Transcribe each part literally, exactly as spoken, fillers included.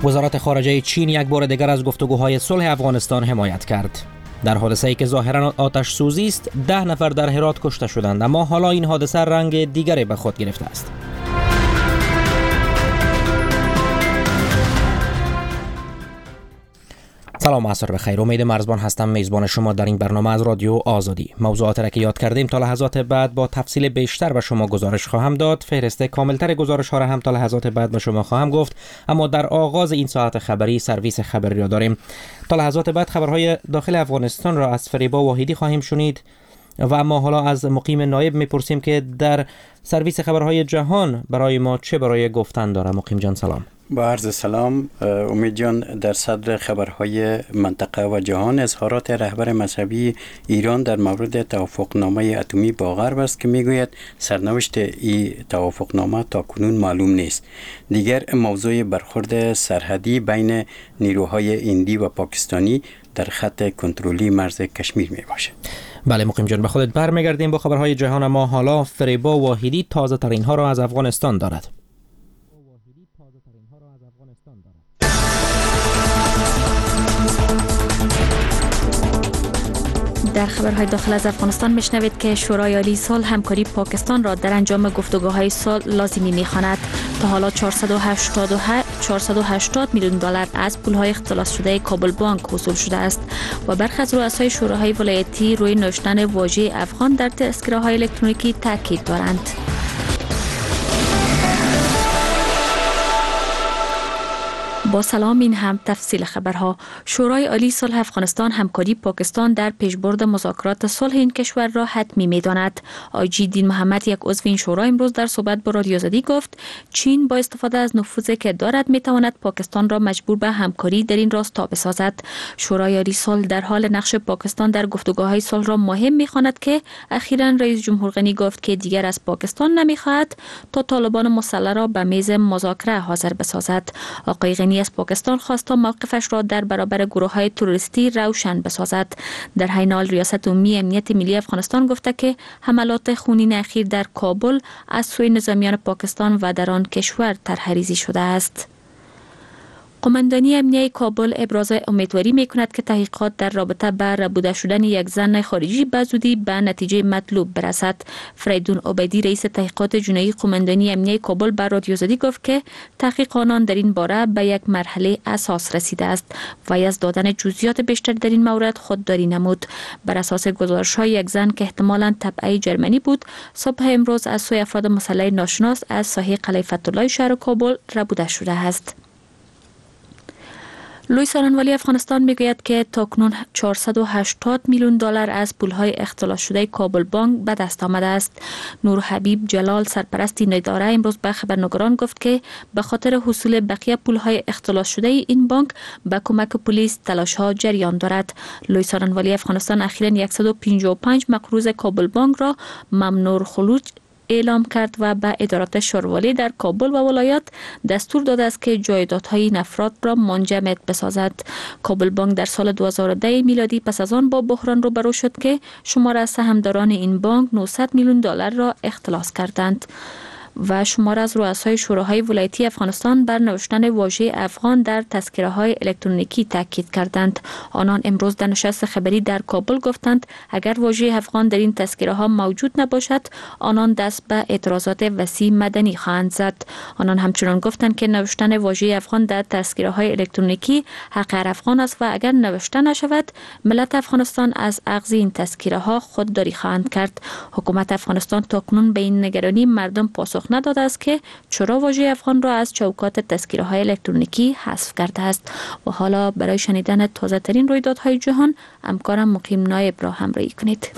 وزارت خارجه چین یک بار دیگر از گفتگوهای صلح افغانستان حمایت کرد. در حادثه‌ای که ظاهراً آتش سوزی است، ده نفر در هرات کشته شدند، اما حالا این حادثه رنگ دیگری به خود گرفته است. سلام عصر بخیر. امید مرزبان هستم، میزبان شما در این برنامه از رادیو آزادی. موضوعاتی را که یاد کردیم تا لحظات بعد با تفصیل بیشتر به شما گزارش خواهم داد. فهرست کاملتر گزارش ها را هم تا لحظات بعد به شما خواهم گفت، اما در آغاز این ساعت خبری سرویس خبری را داریم. تا لحظات بعد خبرهای داخل افغانستان را از فریبا واحدی خواهیم شنید و اما حالا از مقیم نایب میپرسیم که در سرویس خبرهای جهان برای ما چه برای گفتن داره. مقیم جان سلام. با عرض سلام. امید جان، در صدر خبرهای منطقه و جهان اظهارات رهبر مذهبی ایران در مورد توافقنامه اتمی با غرب است که میگوید سرنوشت این توافقنامه تا کنون معلوم نیست. دیگر موضوع برخورد سرحدی بین نیروهای هندی و پاکستانی در خط کنترلی مرز کشمیر می باشه. بله مقیم جان، به خودت برمیگردیم با خبرهای جهان، اما حالا فریبا واحدی تازه ترین ها را از افغانستان دارد. در خبرهای داخل از افغانستان میشنوید که شورای عالی صلح همکاری پاکستان را در انجام گفتگوهای صلح لازمی میخواند. تا حالا چهارصد و هشتاد میلیون دلار از پولهای اختلاس شده کابل بانک حصول شده است و برخی از رؤسای شوراهای ولایتی روی نوشتن واژه افغان در تذکره‌های الکترونیکی تاکید دارند. با سلام، این هم تفصیل خبرها. شورای عالی صلح افغانستان همکاری پاکستان در پیشبرد مذاکرات صلح این کشور را حتمی می‌داند. آیجی دین محمد، یک عضو این شورا، امروز در صحبت با رادیو آزادی گفت چین با استفاده از نفوذی که دارد می‌تواند پاکستان را مجبور به همکاری در این راستا بسازد. شورای عالی صلح در حال نقش پاکستان در گفتگوهای صلح را مهم می‌خواند که اخیراً رئیس جمهور غنی گفت که دیگر از پاکستان نمی‌خواهد تا طالبان مسلح را به میز مذاکره حاضر بسازد. آقای غنی از پاکستان خواست تا موقفش را در برابر گروه‌های تروریستی روشن بسازد. در حین حال ریاست عمومی امنیت ملی افغانستان گفته که حملات خونین اخیر در کابل از سوی نظامیان پاکستان و در آن کشور طرح‌ریزی شده است. قماندانی امنیه کابل ابراز امیدواری می‌کند که تحقیقات در رابطه با ربوده شدن یک زن خارجی به زودی به نتیجه مطلوب برسد. فریدون عبیدی، رئیس تحقیقات جنایی قماندانی امنیه کابل، به رادیو آزادی گفت که تحقیق آنان در این باره به یک مرحله اساس رسیده است و از دادن جزئیات بیشتر در این مورد خودداری نمود. بر اساس گزارش‌های یک زن که احتمالاً تبعی جرمنی بود، صبح امروز از سوی افراد مسلح ناشناس از ساحل قلعه فتح‌الله شهر کابل ربوده شده است. لوی سارنوالی افغانستان میگوید که تاکنون چهارصد و هشتاد میلیون دلار از پولهای اختلاس شده کابل بانک به دست آمده است. نور حبیب جلال، سرپرست این اداره، امروز به خبرنگاران گفت که به خاطر حصول بقیه پولهای اختلاس شده این بانک به کمک پلیس تلاش‌ها جریان دارد. لوی سارنوالی افغانستان اخیراً صد و پنجاه و پنج مقروض کابل بانک را ممنوع خروج اعلام کرد و به ادارات شوروالی در کابل و ولایات دستور داده است که جایدادهای این افراد را منجمد بسازد. کابل بانک در سال دو هزار و ده میلادی پس از آن با بحران روبرو شد که شمار از سهامداران این بانک نهصد میلیون دلار را اختلاس کردند و شمار از رؤسای شوراهای ولایتی افغانستان بر نوشتن واژه افغان در تذکره‌های الکترونیکی تاکید کردند. آنان امروز در نشست خبری در کابل گفتند اگر واژه افغان در این تذکره‌ها موجود نباشد، آنان دست به اعتراضات وسیع مدنی خواهند زد. آنان همچنان گفتند که نوشتن واژه افغان در تذکره‌های الکترونیکی حق هر افغان است و اگر نوشته نشود، ملت افغانستان از اخذ این تذکره‌ها خودداری خواهند کرد. حکومت افغانستان تاکنون به این نگرانی مردم پاسخ نداده است که چرا واژه افغان را از چوکات تذکره‌های الکترونیکی حذف کرده است. و حالا برای شنیدن تازه ترین رویدادهای جهان همکارم مقیم نایب را همراهی کنید.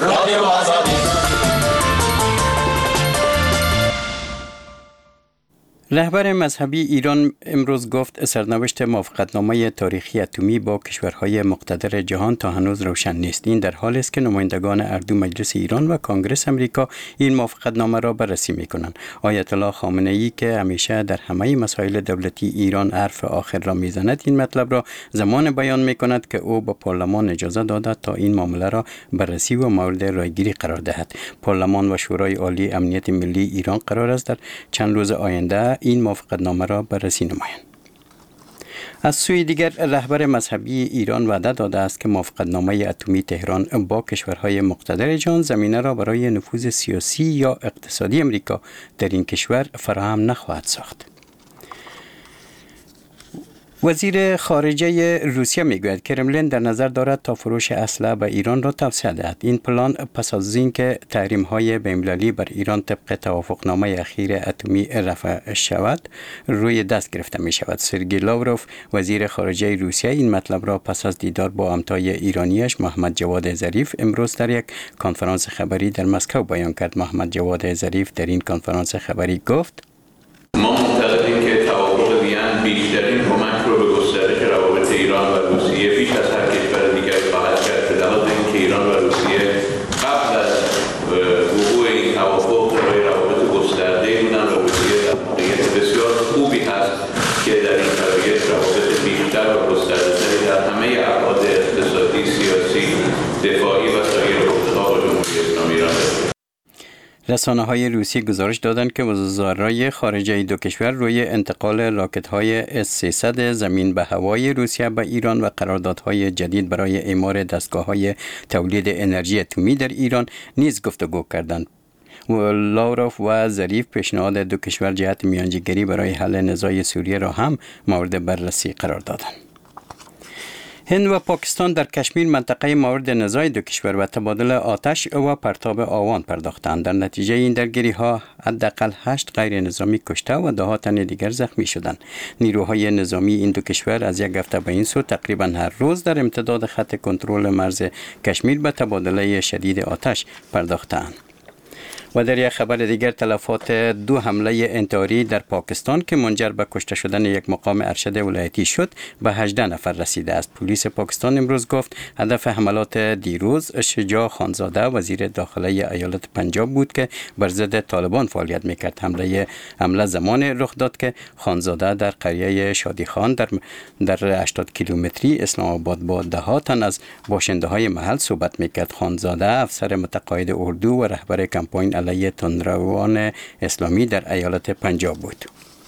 رهبر مذهبی ایران امروز گفت سرنوشت موافقتنامه تاریخی اتمی با کشورهای مقتدر جهان تا هنوز روشن نیست. این در حالی است که نمایندگان اردو مجلس ایران و کنگره امریکا این موافقتنامه را بررسی می‌کنند. آیت الله خامنه‌ای که همیشه در همه مسائل دولتی ایران حرف آخر را می‌زند، این مطلب را زمان بیان می‌کند که او با پارلمان اجازه داده تا این معامله را بررسی و مورد رایگیری قرار دهد. پارلمان و شورای عالی امنیت ملی ایران قرار است در چند روز آینده این موافقتنامه را بررسی نمایند. از سوی دیگر رهبر مذهبی ایران وعده داده است که موافقتنامه اتمی تهران با کشورهای مقتدر جهان زمینه را برای نفوذ سیاسی یا اقتصادی امریکا در این کشور فراهم نخواهد ساخت. وزیر خارجه روسیه میگوید کرملین در نظر دارد تا فروش اسلحه به ایران را توسعه دهد. این پلان پس از اینکه تحریم‌های بین‌المللی بر ایران طبق توافقنامه اخیر اتمی رفع شود روی دست گرفته می شود. سرگئی لاوروف وزیر خارجه روسیه این مطلب را پس از دیدار با همتای ایرانیش محمد جواد ظریف امروز در یک کنفرانس خبری در مسکو بیان کرد. محمد جواد ظریف در این کنفرانس خبری گفت: ما معتقدیم که توافق وین بیشترین کمک رو به گسترش روابط ایران و روسیه بیش از هر کشور دیگری خواهد کرد، به لحاظ اینکه ایران و روسیه قبل از وقوع این توافق برای روابط گسترده بودن. روسیه در موقعیت بسیار خوبی هست که در این شرایط روابط بیشتر و گسترده‌تری در همه ابعاد اقتصادی، سیاسی، دفاعی و سایر حوزه‌ها با جمهوری اسلامی ایران دارد. رسانه های روسی گزارش دادند که وزرای خارجه دو کشور روی انتقال راکت های اس سیصد زمین به هوای روسیه به ایران و قراردادهای جدید برای اعمار دستگاه های تولید انرژی اتمی در ایران نیز گفتگو کردند. لاوروف و ظریف پیشنهاد دو کشور جهت میانجیگری برای حل نزاع سوریه را هم مورد بررسی قرار دادند. هند و پاکستان در کشمیر منطقه مورد نزاع دو کشور و تبادل آتش و پرتاب آوان پرداختند. در نتیجه این درگیری ها حداقل هشت غیر نظامی کشته و ده ها تن دیگر زخمی شدند. نیروهای نظامی این دو کشور از یک هفته به این سو تقریبا هر روز در امتداد خط کنترل مرز کشمیر به تبادله شدید آتش پرداختند. و در یک خبر دیگر تلفات دو حمله انتحاری در پاکستان که منجر به کشته شدن یک مقام ارشد ولایتی شد به هجده نفر رسیده است. پلیس پاکستان امروز گفت هدف حملات دیروز شجاع خانزاده وزیر داخله ایالت پنجاب بود که بر ضد طالبان فعالیت میکرد. حمله حمله زمان رخ داد که خانزاده در قریه شادی خان در در هشتاد کیلومتری اسلام آباد با ده ها تن از باشنده های محل صحبت میکرد. خانزاده افسر متقاعد اردو و رهبر کمپاین علیه تندروان اسلامی در ایالت پنجاب بود.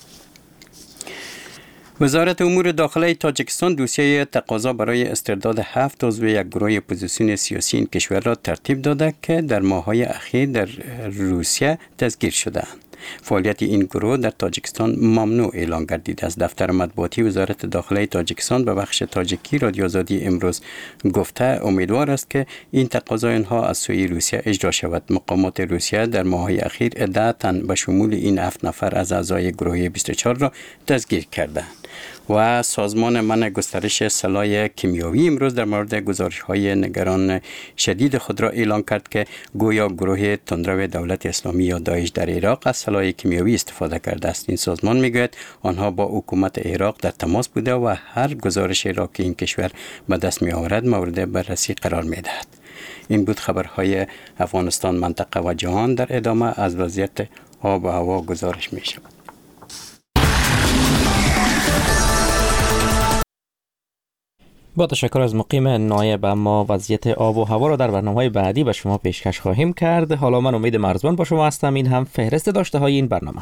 وزارت امور داخله تاجیکستان دوسیه تقاضا برای استرداد هفت عضو یک گروه اپوزیسیون سیاسی این کشور را ترتیب داده که در ماه‌های اخیر در روسیه دستگیر شدند. فعالیت این گروه در تاجیکستان ممنوع اعلام گردیده است. دفتر مطبوعاتی وزارت داخله تاجیکستان به بخش تاجیکی رادیو آزادی امروز گفته امیدوار است که این تقاضای آنها از سوی روسیه اجرا شود. مقامات روسیه در ماه‌های اخیر عده تن به شمول این هفت نفر از اعضای گروه بیست و چهار را دستگیر کردند. و سازمان منع گسترش سلاح کیمیایی امروز در مورد گزارش‌های نگران شدید خود را اعلام کرد که گویا گروه تندرو دولت اسلامی یا داعش در عراق از سلاح کیمیایی استفاده کرده است. این سازمان میگوید آنها با حکومت عراق در تماس بوده و هر گزارشی را که این کشور به دست می آورد مورد بررسی قرار می دهد. این بود خبرهای افغانستان، منطقه و جهان. در ادامه از وضعیت آب و هوا گزارش می شود. با تشکر از مقیم نایب، اما وضعیت آب و هوا را در برنامه‌های بعدی به شما پیشکش خواهیم کرد. حالا من امید مرزبان با شما هستم. این هم فهرست داشته های این برنامه.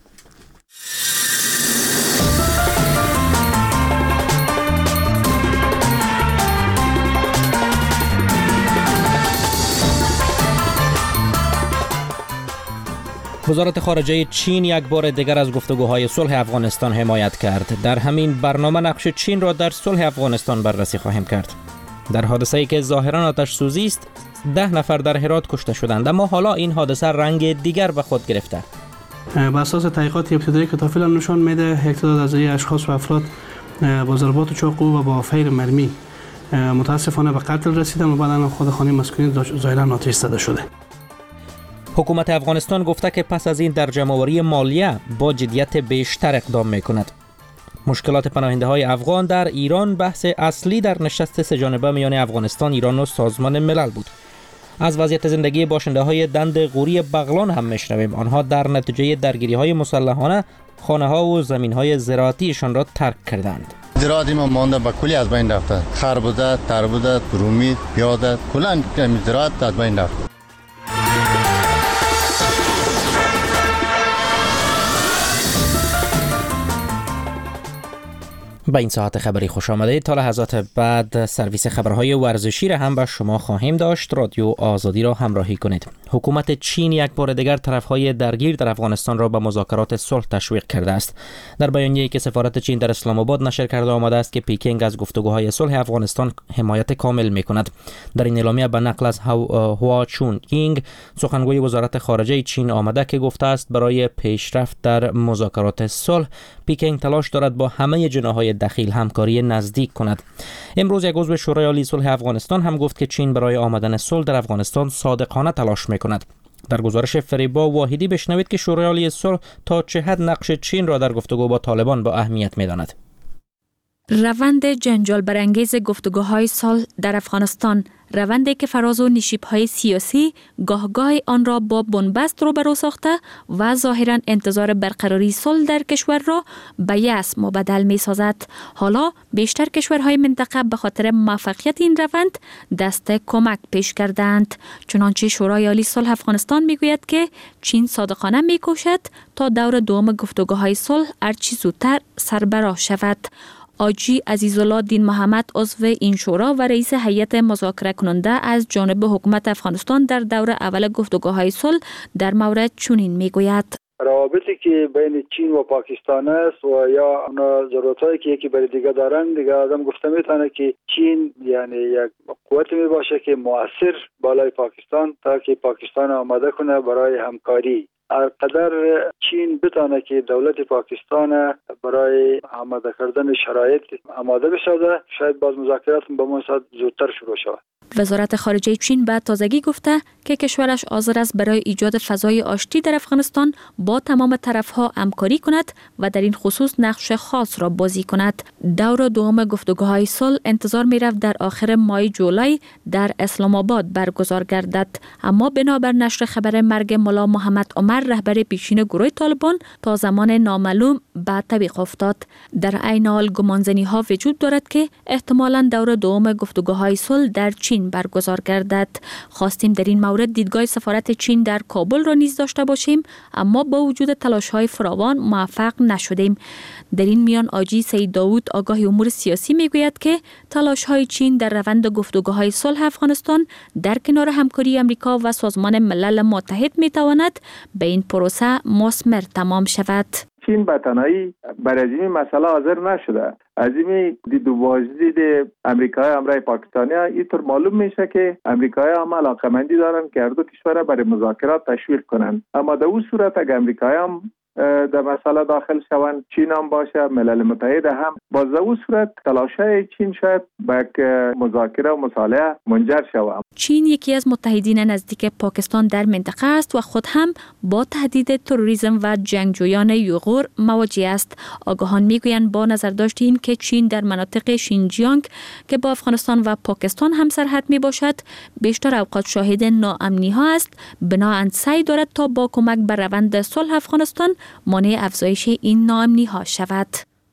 وزارت خارجه چین یک بار دیگر از گفتگوهای صلح افغانستان حمایت کرد. در همین برنامه نقش چین را در صلح افغانستان بررسی خواهیم کرد. در حادثه‌ای که ظاهراً آتش سوزی است، ده نفر در هرات کشته شدند، اما حالا این حادثه رنگ دیگر به خود گرفته. بر اساس تحقیقات ابتدایی که تا فعلا نشان میده یک تعداد از اشخاص و افراد با ضربات چاقو و با فیر مرمی متاسفانه به قتل رسیدن و بعداً خود خانه مسکونی ظاهراً آتش زده شده. حکومت افغانستان گفته که پس از این در جمع‌آوری مالیه با جدیت بیشتر اقدام می‌کند. مشکلات پناهنده های افغان در ایران بحث اصلی در نشست سه جانبه میان افغانستان، ایران و سازمان ملل بود. از وضعیت زندگی باشنده های دند غوری بغلان هم میشنویم. آنها در نتیجه درگیری های مسلحانه خانه ها و زمین های زراعتیشان را ترک کردند. زراعت ما مانده به کلی از بین رفته. خربزه، تربوزه، رومی، پیاده، کلا زراعت از بین رفته. با این ساعت خبری خوش آمدید. تا لحظات بعد سرویس خبرهای ورزشی را هم با شما خواهیم داشت. رادیو آزادی را همراهی کنید. حکومت چین یک بار دیگر طرفهای درگیر در افغانستان را به مذاکرات صلح تشویق کرده است. در بیانیه‌ای که سفارت چین در اسلام آباد نشر کرده آمده است که پیکینگ از گفتگوهای صلح افغانستان حمایت کامل می‌کند. در این اعلامیه به نقل از هوا چون کینگ سخنگوی وزارت خارجه چین آمده که گفته است برای پیشرفت در مذاکرات صلح پیکینگ تلاش دارد با همه جناح‌های دخیل همکاری نزدیک کند. امروز یک عضو شورای عالی صلح افغانستان هم گفت که چین برای آمدن صلح در افغانستان صادقانه تلاش می‌کند. در گزارش فریبا واحدی بشنوید که شورای عالی صلح تا چه حد نقش چین را در گفتگو با طالبان با اهمیت می‌داند. روند جنجال برانگیز گفتگوهای صلح در افغانستان، روندی که فراز و نشیب‌های سیاسی گاه-گاه آن را با بنبست روبرو ساخته و ظاهراً انتظار برقراری صلح در کشور را به یأس مبدل می‌سازد. حالا بیشتر کشورهای منطقه به خاطر موفقیت این روند دست کمک پیش کردند. چنانچه شورای عالی صلح افغانستان می‌گوید که چین صادقانه می‌کوشد تا دور دوم گفتگوهای صلح هرچه زودتر سربراه شود. آجی عزیزالله دین محمد عضو این شورا و رئیس هیئت مذاکره کننده از جانب حکومت افغانستان در دور اول گفتگوهای صلح در مورد چنین میگوید: روابطی که بین چین و پاکستان است و یا اونا ضرورتایی که یکی برای دیگه دارن، دیگه آدم گفته میتونه که چین یعنی یک قوت می باشه که مؤثر بالای پاکستان تا که پاکستان آماده کنه برای همکاری. قدر چین بتانه که دولت پاکستان برای آماده کردن شرایط آماده بسازه، شاید باز مذاکرات به مصد زودتر شروع شود. وزارت خارجه چین به تازگی گفته که کشورش حاضر است برای ایجاد فضای آشتی در افغانستان با تمام طرفها همکاری کند و در این خصوص نقش خاص را بازی کند. دور دوم گفتگوهای صلح انتظار می رفت در آخر ماه جولای در اسلام آباد برگزار گردد، اما بنابر نشر خبر مرگ ملا محمد عمر رهبر پیشین گروه طالبان تا زمان نامعلوم به تعویق افتاد. در عین حال گمانزنی ها وجود دارد که احتمالاً دور دوم گفتگوهای صلح در چین برگزار گردد. خواستیم در این مورد دیدگاه سفارت چین در کابل را نیز داشته باشیم، اما با وجود تلاش‌های فراوان موفق نشدیم. در این میان آجی سید داوود آگاه امور سیاسی میگوید که تلاش‌های چین در روند گفتگوهای صلح افغانستان در کنار همکاری امریکا و سازمان ملل متحد میتواند به این پروسه مثمر تمام شود. چین به تنهایی برای این مسئله حاضر نشده. از این دید و بازدید امریکایی همراه پاکستانی اینطور معلوم میشه که امریکایی هم علاقمندی دارن که هر دو کشور برای مذاکرات تشویق کنن، اما در اون صورت اگر امریکایی هم در مسئله داخل شوند، چین هم باشه، ملل متحد هم، باز در اون صورت تلاش‌های چین شاید به یک مذاکره و مصالحه منجر شود. چین یکی از متحدین نزدیک پاکستان در منطقه است و خود هم با تهدید تروریسم و جنگجویان یوغور مواجه است. آگاهان میگویند با نظر داشت این که چین در مناطق شینجیانگ که با افغانستان و پاکستان هم سرحد می باشد بیشتر اوقات شاهد ناامنی ها است، بنابراین سعی دارد تا با کمک به روند صلح افغانستان مانع افزایش این ناامنی ها شود.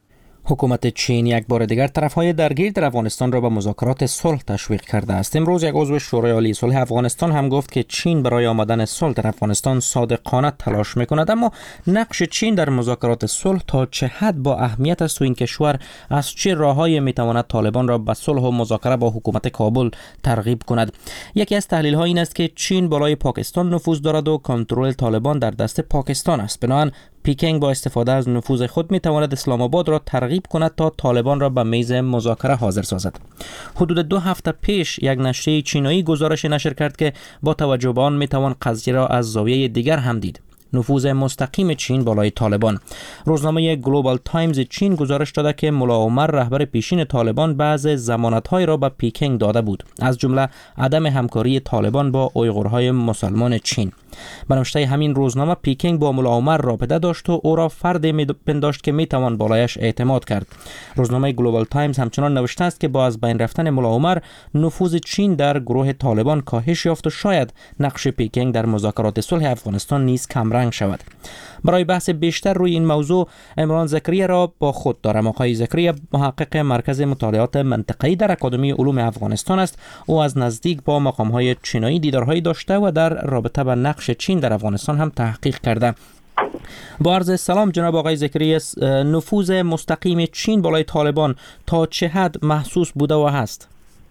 حکومت چین یک بار دیگر طرفهای درگیر در افغانستان را به مذاکرات صلح تشویق کرده است. امروز یک عضو شورای عالی صلح افغانستان هم گفت که چین برای آمدن صلح در افغانستان صادقانه تلاش میکند، اما نقش چین در مذاکرات صلح تا چه حد با اهمیت است و این کشور از چه راههایی میتواند طالبان را به صلح و مذاکره با حکومت کابل ترغیب کند. یکی از تحلیل ها این است که چین بالای پاکستان نفوذ دارد و کنترل طالبان در دست پاکستان است. بنابراین پیکینگ با استفاده از نفوذ خود می تواند اسلام آباد را ترغیب کند تا طالبان را به میز مذاکره حاضر سازد. حدود دو هفته پیش یک نشریه چینایی گزارش نشر کرد که با توجه به آن می توان قضیه را از زاویه دیگر هم دید: نفوذ مستقیم چین بالای طالبان. روزنامه گلوبال تایمز چین گزارش داده که ملا عمر رهبر پیشین طالبان بعض ضمانت‌های را به پیکینگ داده بود، از جمله عدم همکاری طالبان با اویغورهای مسلمان چین. به نوشته همین روزنامه پیکینگ با ملا عمر رابطه داشت و او را فردی می‌پنداشت که میتوان بالایش اعتماد کرد. روزنامه گلوبال تایمز همچنان نوشته است که با از بین رفتن ملا عمر نفوذ چین در گروه طالبان کاهش یافت و شاید نقش پیکینگ در مذاکرات صلح افغانستان نیز کمرنگ شود. برای بحث بیشتر روی این موضوع عمران زکریا را با خود دارم. آقای زکریا محقق مرکز مطالعات منطقه‌ای در اکادمی علوم افغانستان است. او از نزدیک با مقام‌های چینایی دیدارهایی داشته و در رابطه با نقش چین در افغانستان هم تحقیق کرده. با عرض سلام جناب آقای ذکری، نفوذ مستقیم چین بالای طالبان تا چه حد محسوس بوده و هست؟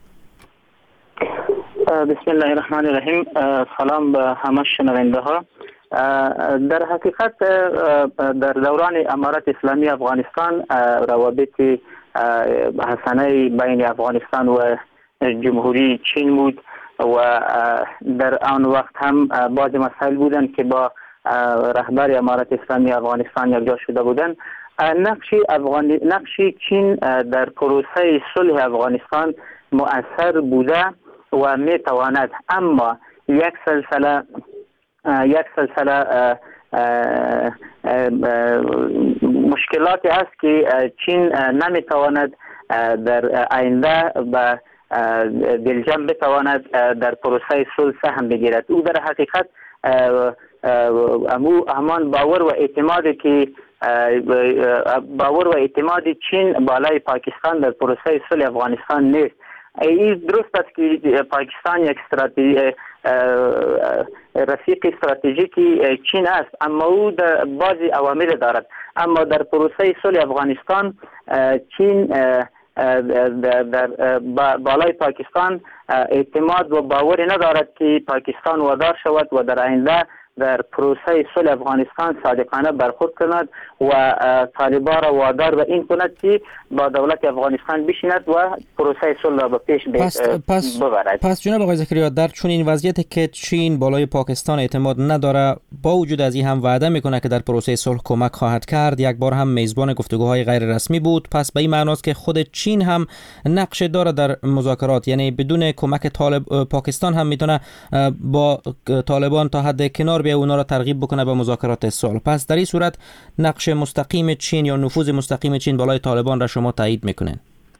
بسم الله الرحمن الرحیم. سلام به همه شنونده ها. در حقیقت در دوران امارت اسلامی افغانستان روابط حسنه بین افغانستان و جمهوری چین بود و در آن وقت هم بعض مسائل بودند که با رهبر امارت اسلامی افغانستان یکجا شده بودند. نقش افغانی نقش چین در پروسه صلح افغانستان مؤثر بوده و می تواند، اما یک سلسله یک سلسله مشکلاتی است که چین نمی تواند در آینده به دلجم بتواند در پروسه صلح سهم بگیرد. او در حقیقت امو همان باور و اعتمادی که باور و اعتماد چین بالای پاکستان در پروسه صلح افغانستان نیست. این درست است که پاکستان یک استراتژی رفیق استراتژیکی چین است، اما او در بعضی عوامل دارد. اما در پروسه صلح افغانستان چین در, در بالای پاکستان اعتماد و باوری ندارد که پاکستان وادار شود و در آینده در پروسه صلح افغانستان صادقانه برخورد کند و طالبان را وادار به این کند که با دولت افغانستان بشیند و پروسه صلح را به پیش ببرد. پس جناب آقای زکریا، در چون این وضعیتی که چین بالای پاکستان اعتماد نداره، با وجود از این هم وعده میکنه که در پروسه صلح کمک خواهد کرد، یک بار هم میزبان گفتگوهای غیر رسمی بود، پس به این معناست که خود چین هم نقش داره در مذاکرات، یعنی بدون کمک طالب پاکستان هم میتونه با طالبان تا حد کنار بیا اونا را ترغیب بکنه به مذاکرات صلح. پس در این صورت نقش مستقیم چین یا نفوذ مستقیم چین بالای طالبان را شما تایید میکنین؟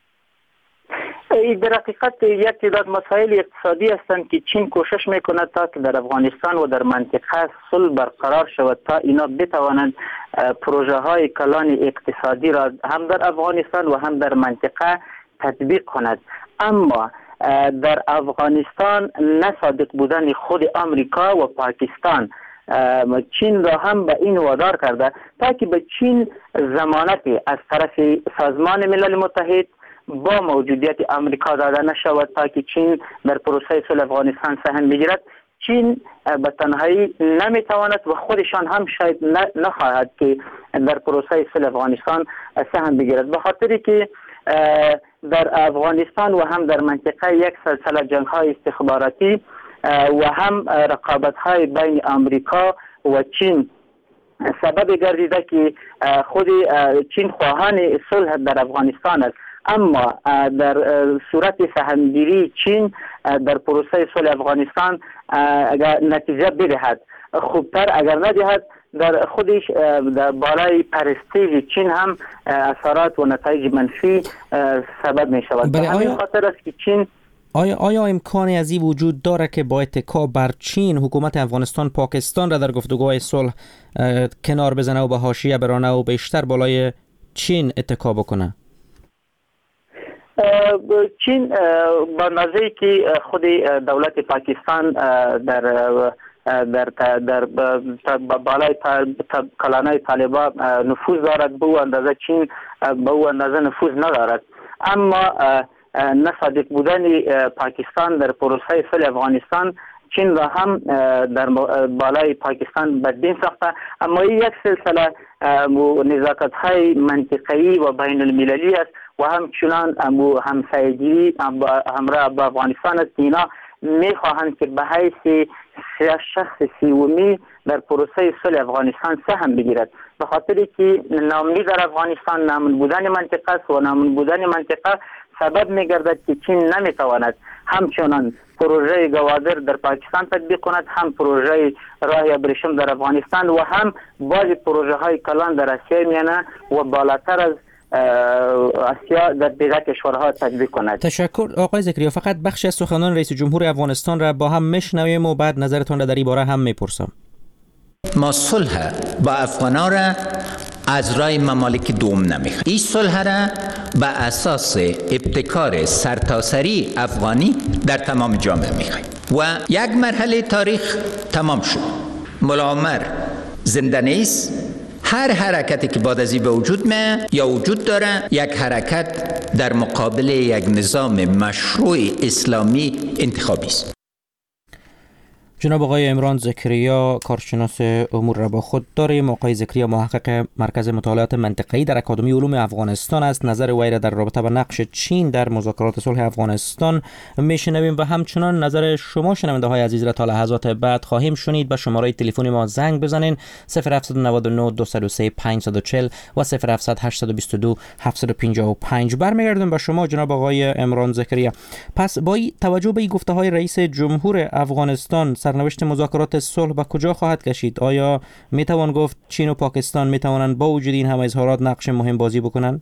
در حقیقت یک تعداد مسائل اقتصادی هستند که چین کوشش میکند تا که در افغانستان و در منطقه صلح برقرار شود تا اینا بتوانند پروژه های کلان اقتصادی را هم در افغانستان و هم در منطقه تطبیق کند. اما در افغانستان نصادق بودن خود آمریکا و پاکستان چین را هم به این وادار کرده تا که به چین ضمانتی از طرف سازمان ملل متحد با موجودیت آمریکا داده نشود تا که چین در پروسه صلح افغانستان سهم بگیرد. چین به تنهایی نمیتواند و خودشان هم شاید نخواهد که در پروسه صلح افغانستان سهم بگیرد، به خاطری که در افغانستان و هم در منطقه یک سلسله جنگ‌های استخباراتی و هم رقابت‌های بین آمریکا و چین سبب گردیده که خود چین خواهان صلح در افغانستان است، اما در صورت سهمگیری چین در پروسه صلح افغانستان اگر نتیجه بدهد خوبتر، اگر ندهد در خودش در بالای پرستیژ چین هم اثرات و نتایج منفی سبب می شود. به همین خاطر است که چین آیا آیا امکانی از این وجود داره که با اتکا بر چین حکومت افغانستان پاکستان را در گفتگوهای صلح کنار بزنه و به حاشیه برانه و بیشتر بالای چین اتکا بکنه؟ چین با نظری که خود دولت پاکستان در در در بالای کلانای طالبان نفوذ دارد، به او اندازه چین به او اندازه نفوذ ندارد. اما نصادق بودن پاکستان در پروسه صلح افغانستان چین را هم در بالای پاکستان بدبین ساخته. اما این یک سلسله نزاکت های منطقه‌ای و بین المللی است و همچنان همسایگی همراه با افغانستان است. اینا میخواهند که به حیث شخص سیومی در پروسه صلح افغانستان سهم بگیرد، به خاطری که ناامنی در افغانستان نامن بودن منطقه است و نامن بودن منطقه سبب میگردد که چین نمیتواند همچنان پروژه گوادر در پاکستان تطبیق کند، هم پروژه راه ابریشم در افغانستان و هم بعضی پروژه های کلان در آسیای میانه و بالاتر از آسیا در دیگر کشورها تطبیق کند. تشکر آقای زکریا. فقط بخش از سخنان رئیس جمهور افغانستان را با هم میشنویم و بعد نظرتون را در این باره هم میپرسم. ما صلح با افغانان را از رای ممالک دوم نمیخوایم. این صلح را به اساس ابتکار سرتاسری افغانی در تمام جامعه میخوایم و یک مرحله تاریخ تمام شد. ملا عمر زنده نیست، هر حرکتی که بعد از این به وجود میاد یا وجود داره یک حرکت در مقابل یک نظام مشروع اسلامی انتخابی است. جناب آقای عمران زکریا، کارشناس امور را با خود داریم. آقای زکریا محقق مرکز مطالعات منطقه‌ای در اکادمی علوم افغانستان است. نظر وی را در رابطه با نقش چین در مذاکرات صلح افغانستان میشنویم و همچنان نظر شما شنونده های عزیز را تا لحظات بعد خواهیم شنید. به شماره تلفن ما زنگ بزنین صفر هفت نه نه دو صفر سه پنج چهار صفر و صفر هفت هشت دو دو هفت پنج پنج. برمیگردیم به شما جناب آقای عمران زکریا. پس با توجه به گفته های رئیس جمهور افغانستان، سرنوشت مذاکرات صلح به کجا خواهد کشید؟ آیا می توان گفت چین و پاکستان می توانند با وجود این همه اظهارات نقش مهم بازی بکنند؟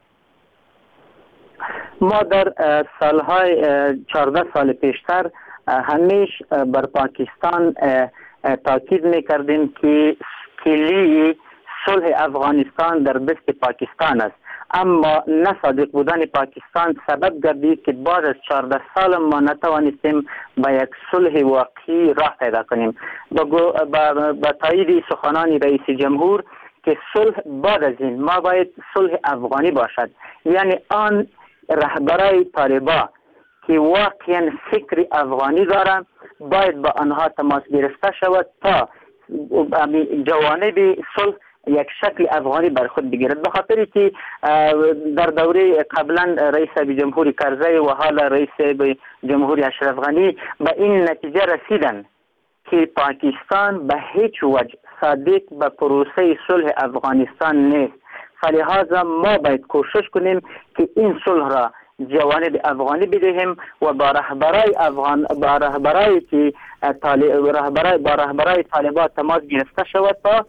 ما در سالهای چهارده سال پیشتر همیش بر پاکستان تاکید میکردیم که کلی صلح افغانستان در دست پاکستان است، اما نصادق بودن پاکستان سبب گردید که بعد از چهارده سال ما نتوانستیم با یک صلح واقعی راه پیدا کنیم. با تایید سخنان رئیس جمهور که صلح بعد از این ما باید صلح افغانی باشد، یعنی آن رهبرای طالبان که واقعا فکر افغانی دارند باید با آنها تماس گرفته شود تا جوانب صلح یک شکل افغانی بر خود بگیرد. به خاطری که در دوره قبلا رئیس جمهوری کرزی و حالا رئیس جمهوری اشرف غنی به این نتیجه رسیدن که پاکستان به هیچ وجه صادق به پروسه صلح افغانستان نیست. فلهذا ما باید کوشش کنیم که این صلح را جوانب افغانی بدهیم و با رهبرای افغان با رهبرای که طالب رهبرای با رهبرای طالبان تماس گرفته شود تا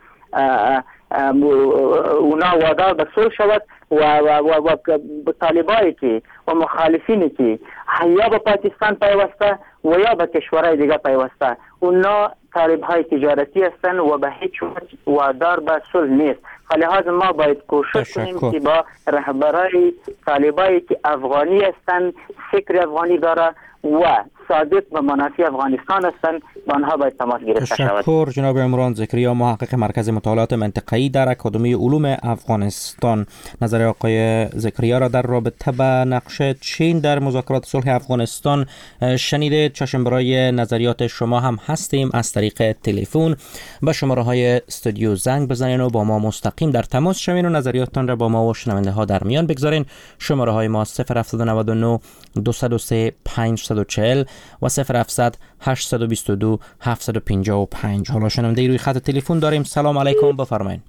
اونا وادار به صلح شود و و و, و طالبایی که و مخالفینی که یا به پاکستان پیوسته و یا به کشورهای دیگه پیوسته، اونا طالبهای تجارتی هستند و به هیچ وجه وادار به صلح نیست. فلهذا ما باید کوشش کنیم که با رهبرای طالبایی که افغانی هستند، فکر افغانی داره و صادق به منافع افغانستان هستند، با آنها باید تماس گرفته شود. تشکر جناب عمران زکریا، محقق مرکز مطالعات منطقه‌ای در اکادمی علوم افغانستان. نظر آقای زکریا را در رابطه با نقش چین در مذاکرات صلح افغانستان شنیدید. چشم برای نظریات شما هم هستیم از طریق تلفن. به شماره های استودیو زنگ بزنین و با ما مستقیم در تماس شوین و نظریاتتان را با ما و شنونده ها در میان بگذارین. شماره های ما صفر هفت نه نه دو صفر سه پنج چهار صفر و صفر هفت هشت دو دو هفت پنج پنج. حالا شنونده روی خط تلفن داریم. سلام علیکم، بفرمایید.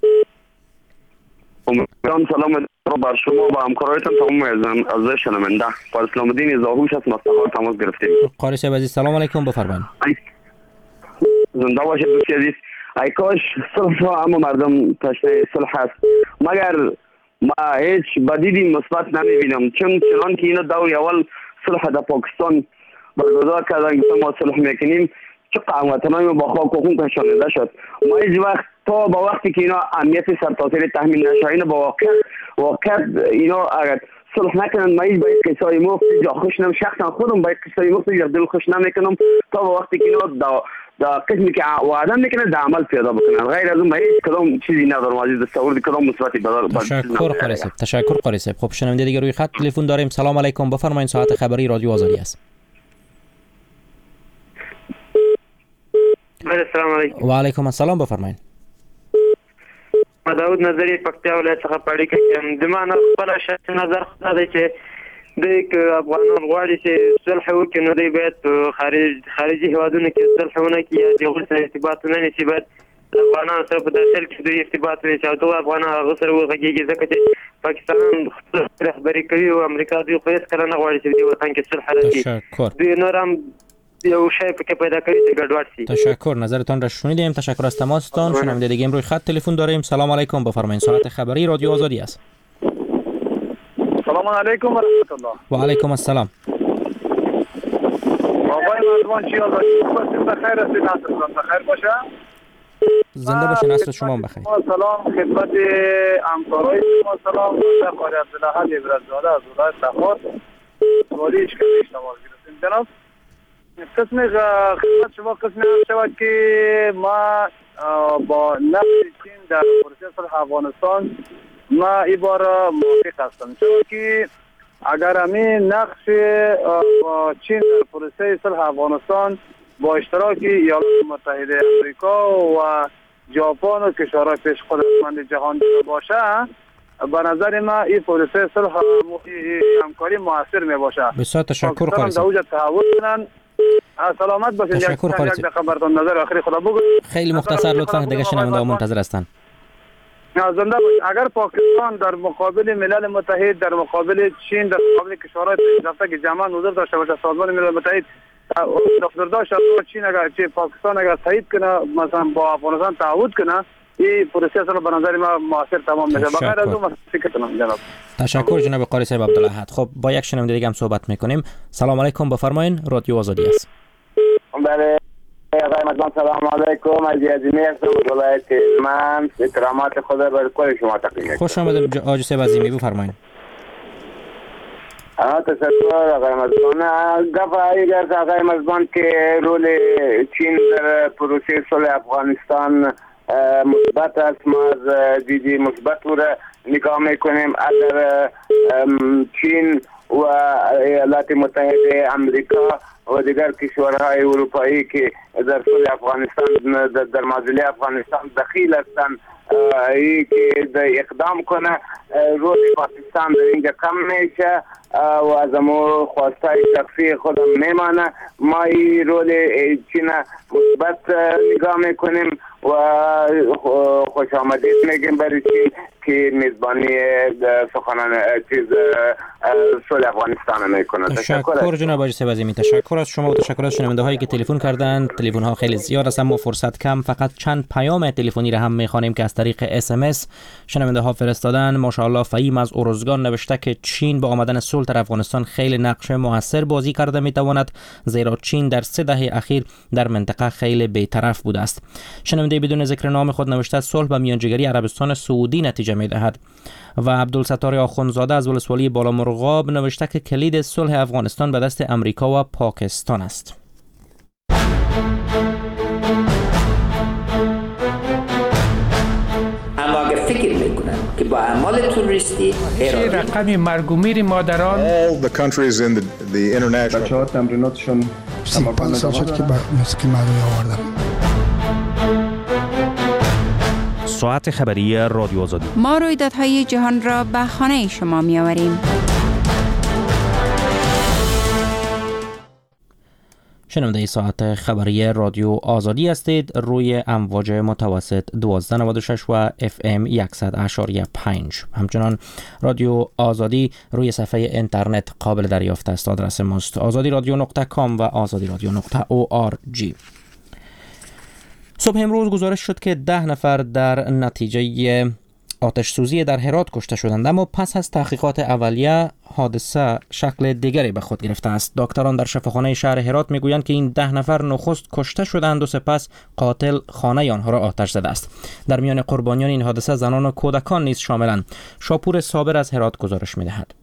سلام بر شما و همکارایتان تمام از شنونده. قاری اسلام الدین زاهوش است، مستقر تماس گرفتیم. قاری صاحب عزیز سلام علیکم، بفرمایید. زنده باشید دوستی عزیز. ای کاش صلح را اما مردم تشنه صلح است، مگر ما هیچ بدیدی مثبت نمیبینم، چون چنان که اینا دور اول صلح در پاکستان برگزار کردن که ما صلح میکنیم چه هموطنان با خاک و خون کشانده شد. ما هیچ وقت تا با وقتی که اینا امنیت سرتاسری تامین نشه، اینا با واقع واقع اینا اگر صلح نکنن ما هیچ باید قصای مفت جا خوش نم شخصا خودم باید قصای مفت جا دل خوش نمیکنم تا با وقتی که اینا دا دا قسمی که وعده میکنه در عمل پیدا بکنن. غیر از اون ما هیچ کدام چیزی ندارم عزیز، دستور کدام مثبتی بدار. تشکر قاری صاحب، تشکر قاری صاحب. خب شنونده دیگه روی خط تلفن داریم. سلام علیکم، بفرمایید. ساعت خبری رادیو آزادی است. السلام علیکم. و علیکم السلام، بفرمایید. ما داود نظری پکتیا ولایت څخه پړی کوم. د ما نه خپل شخصي نظر خو دی چې د افغانان غواړي چې صلح وکړي، نو دوی باید خارج خارجي هیوادونو کې صلح ونه کړي یا د هغوی سره ارتباط ونه نیسي. باید افغانانو سره په داخل کې دوی ارتباط ونیسي او ټول افغانان هغه سره وغږېږي، ځکه چې پاکستان خپل رهبري کوي او امریکا دوی خو هېڅکله نه غواړي چې په دې وطن کې صلح راشي. دوی نور هم یو شی پکې پیدا کوي چې ګډوډ شي. تشکر، نظرتان را شنیدیم. تشکر از تماستان. شنونده دیگه روی خط تلفن داریم. سلام علیکم، بفرمایید. ساعت خبری رادیو آزادی است. سلام علیکم و رحمت الله. و علیکم السلام. آقای مردمان چی آزادی باشید؟ بخیر هستید؟ نصرتان بخیر باشه. زنده باشین، نصر شما بخیر. سلام خدمت همکارای شما. سلام خدمت قاری عبدالله ابرزاده از ولایت سخاط. سوالی اشکال اشتباه گرفتیم جناب. قسم خدمت شما قسم شود که ما با نقش چین در پروسه صلح افغانستان ما این بار موافق هستم، چون که اگر همین نقش چین در پروسه صلح افغانستان با اشتراک ایالات متحده آمریکا و ژاپن و کشورهای پیش قدرتمند جهان باشه، به نظر ما این پروسه صلح همکاری موثر می باشه. بسیار تشکر خالص. در تحول کنن. سلامت باشید. تشکر خالص. یک دقیقه براتون نظر آخری خدا بگو. خیلی مختصر لطفا، دیگه شنونده منتظر هستند. زنده باش. اگر پاکستان در مقابل ملل متحد، در مقابل چین، در مقابل کشورهای پیشرفته که جمعا نظر داشته باشه سازمان ملل متحد نظر داشته چین اگر چه پاکستان اگر تایید کنه مثلا با افغانستان تعهد کنه، این پروسه اصلا به نظر ما موثر تمام میشه. بغیر از اون فکرتونم جناب. تشکر جناب قاری صاحب عبدالاحد. خب با یک شنونده دیگه هم صحبت میکنیم. سلام علیکم، بفرمایید. رادیو آزادی است. بله آقای مزبان سلام علیکم. از عظیمی هستم از ولایت من. اکرامات خدا بر کل شما تقدیم میکنم. خوش آمدید آقای صاحب عظیمی، بفرمایید. آه تشکر آقای مزبان. گفت ایگر آقای مزبان که رول چین در پروسه صلح افغانستان مثبت است، ما از دیدی مثبت رو نگاه میکنیم. اگر چین و ایالات متحده آمریکا و دیگر کشورهای اروپایی که در صلح افغانستان در معضله افغانستان دخیل هستند ای که اقدام کنه، رول پاکستان در اینجا کم میشه و از امو خواستای شخصی خودم میمانه. ما این رول چین مثبت نگاه میکنیم و خوش آمدید میگیم برای چین که میزبانی سخنان چیز صلح افغانستان میکنه. تشکر جناب آقای صاحب عظیمی. تشکر از شما و تشکر از شنونده هایی که تلفن کردند. تلفن ها خیلی زیاد است اما فرصت کم، فقط چند پیام تلفنی را هم میخوانیم که از طریق اس ام اس شنونده ها فرستادن. ماشاءالله فهیم از اورزگان نوشته که چین با آمدن صلح در افغانستان خیلی نقش موثر بازی کرده میتواند، زیرا چین در سه دهه اخیر در منطقه خیلی بی‌طرف بوده است. شنونده بدون ذکر نام خود نوشته صلح با میانجیگری عربستان سعودی نتیجه میدهد. و عبدالستار آخوندزاده از ولسوالی بالامرغاب نوشته که کلید صلح افغانستان به دست امریکا و پاکستان است. اما اگر فکر میکنن که با اعمال تروریستی رقم مرگ و میر مادران all the countries in the, the international بچه‌ها تمریناتشون پنج سال شد که مسکی مردمی آوردم. ساعت خبری رادیو آزادی. ما رویدادهای جهان را به خانه شما می آوریم. شنونده ساعت خبری رادیو آزادی هستید روی امواج متوسط دوازده نود و شش و اف ام صد و پنج. همچنان رادیو آزادی روی صفحه اینترنت قابل دریافت است. آدرس ماست آزادی رادیو نقطه کام و آزادی رادیو نقطه او آر جی. صبح امروز گزارش شد که ده نفر در نتیجه آتش سوزی در هرات کشته شدند، اما پس از تحقیقات اولیه حادثه شکل دیگری به خود گرفته است. دکتران در شفاخانه شهر هرات میگویند که این ده نفر نخست کشته شدند و سپس قاتل خانه آنها را آتش زده است. در میان قربانیان این حادثه زنان و کودکان نیز شاملند. شاپور صابر از هرات گزارش میدهد.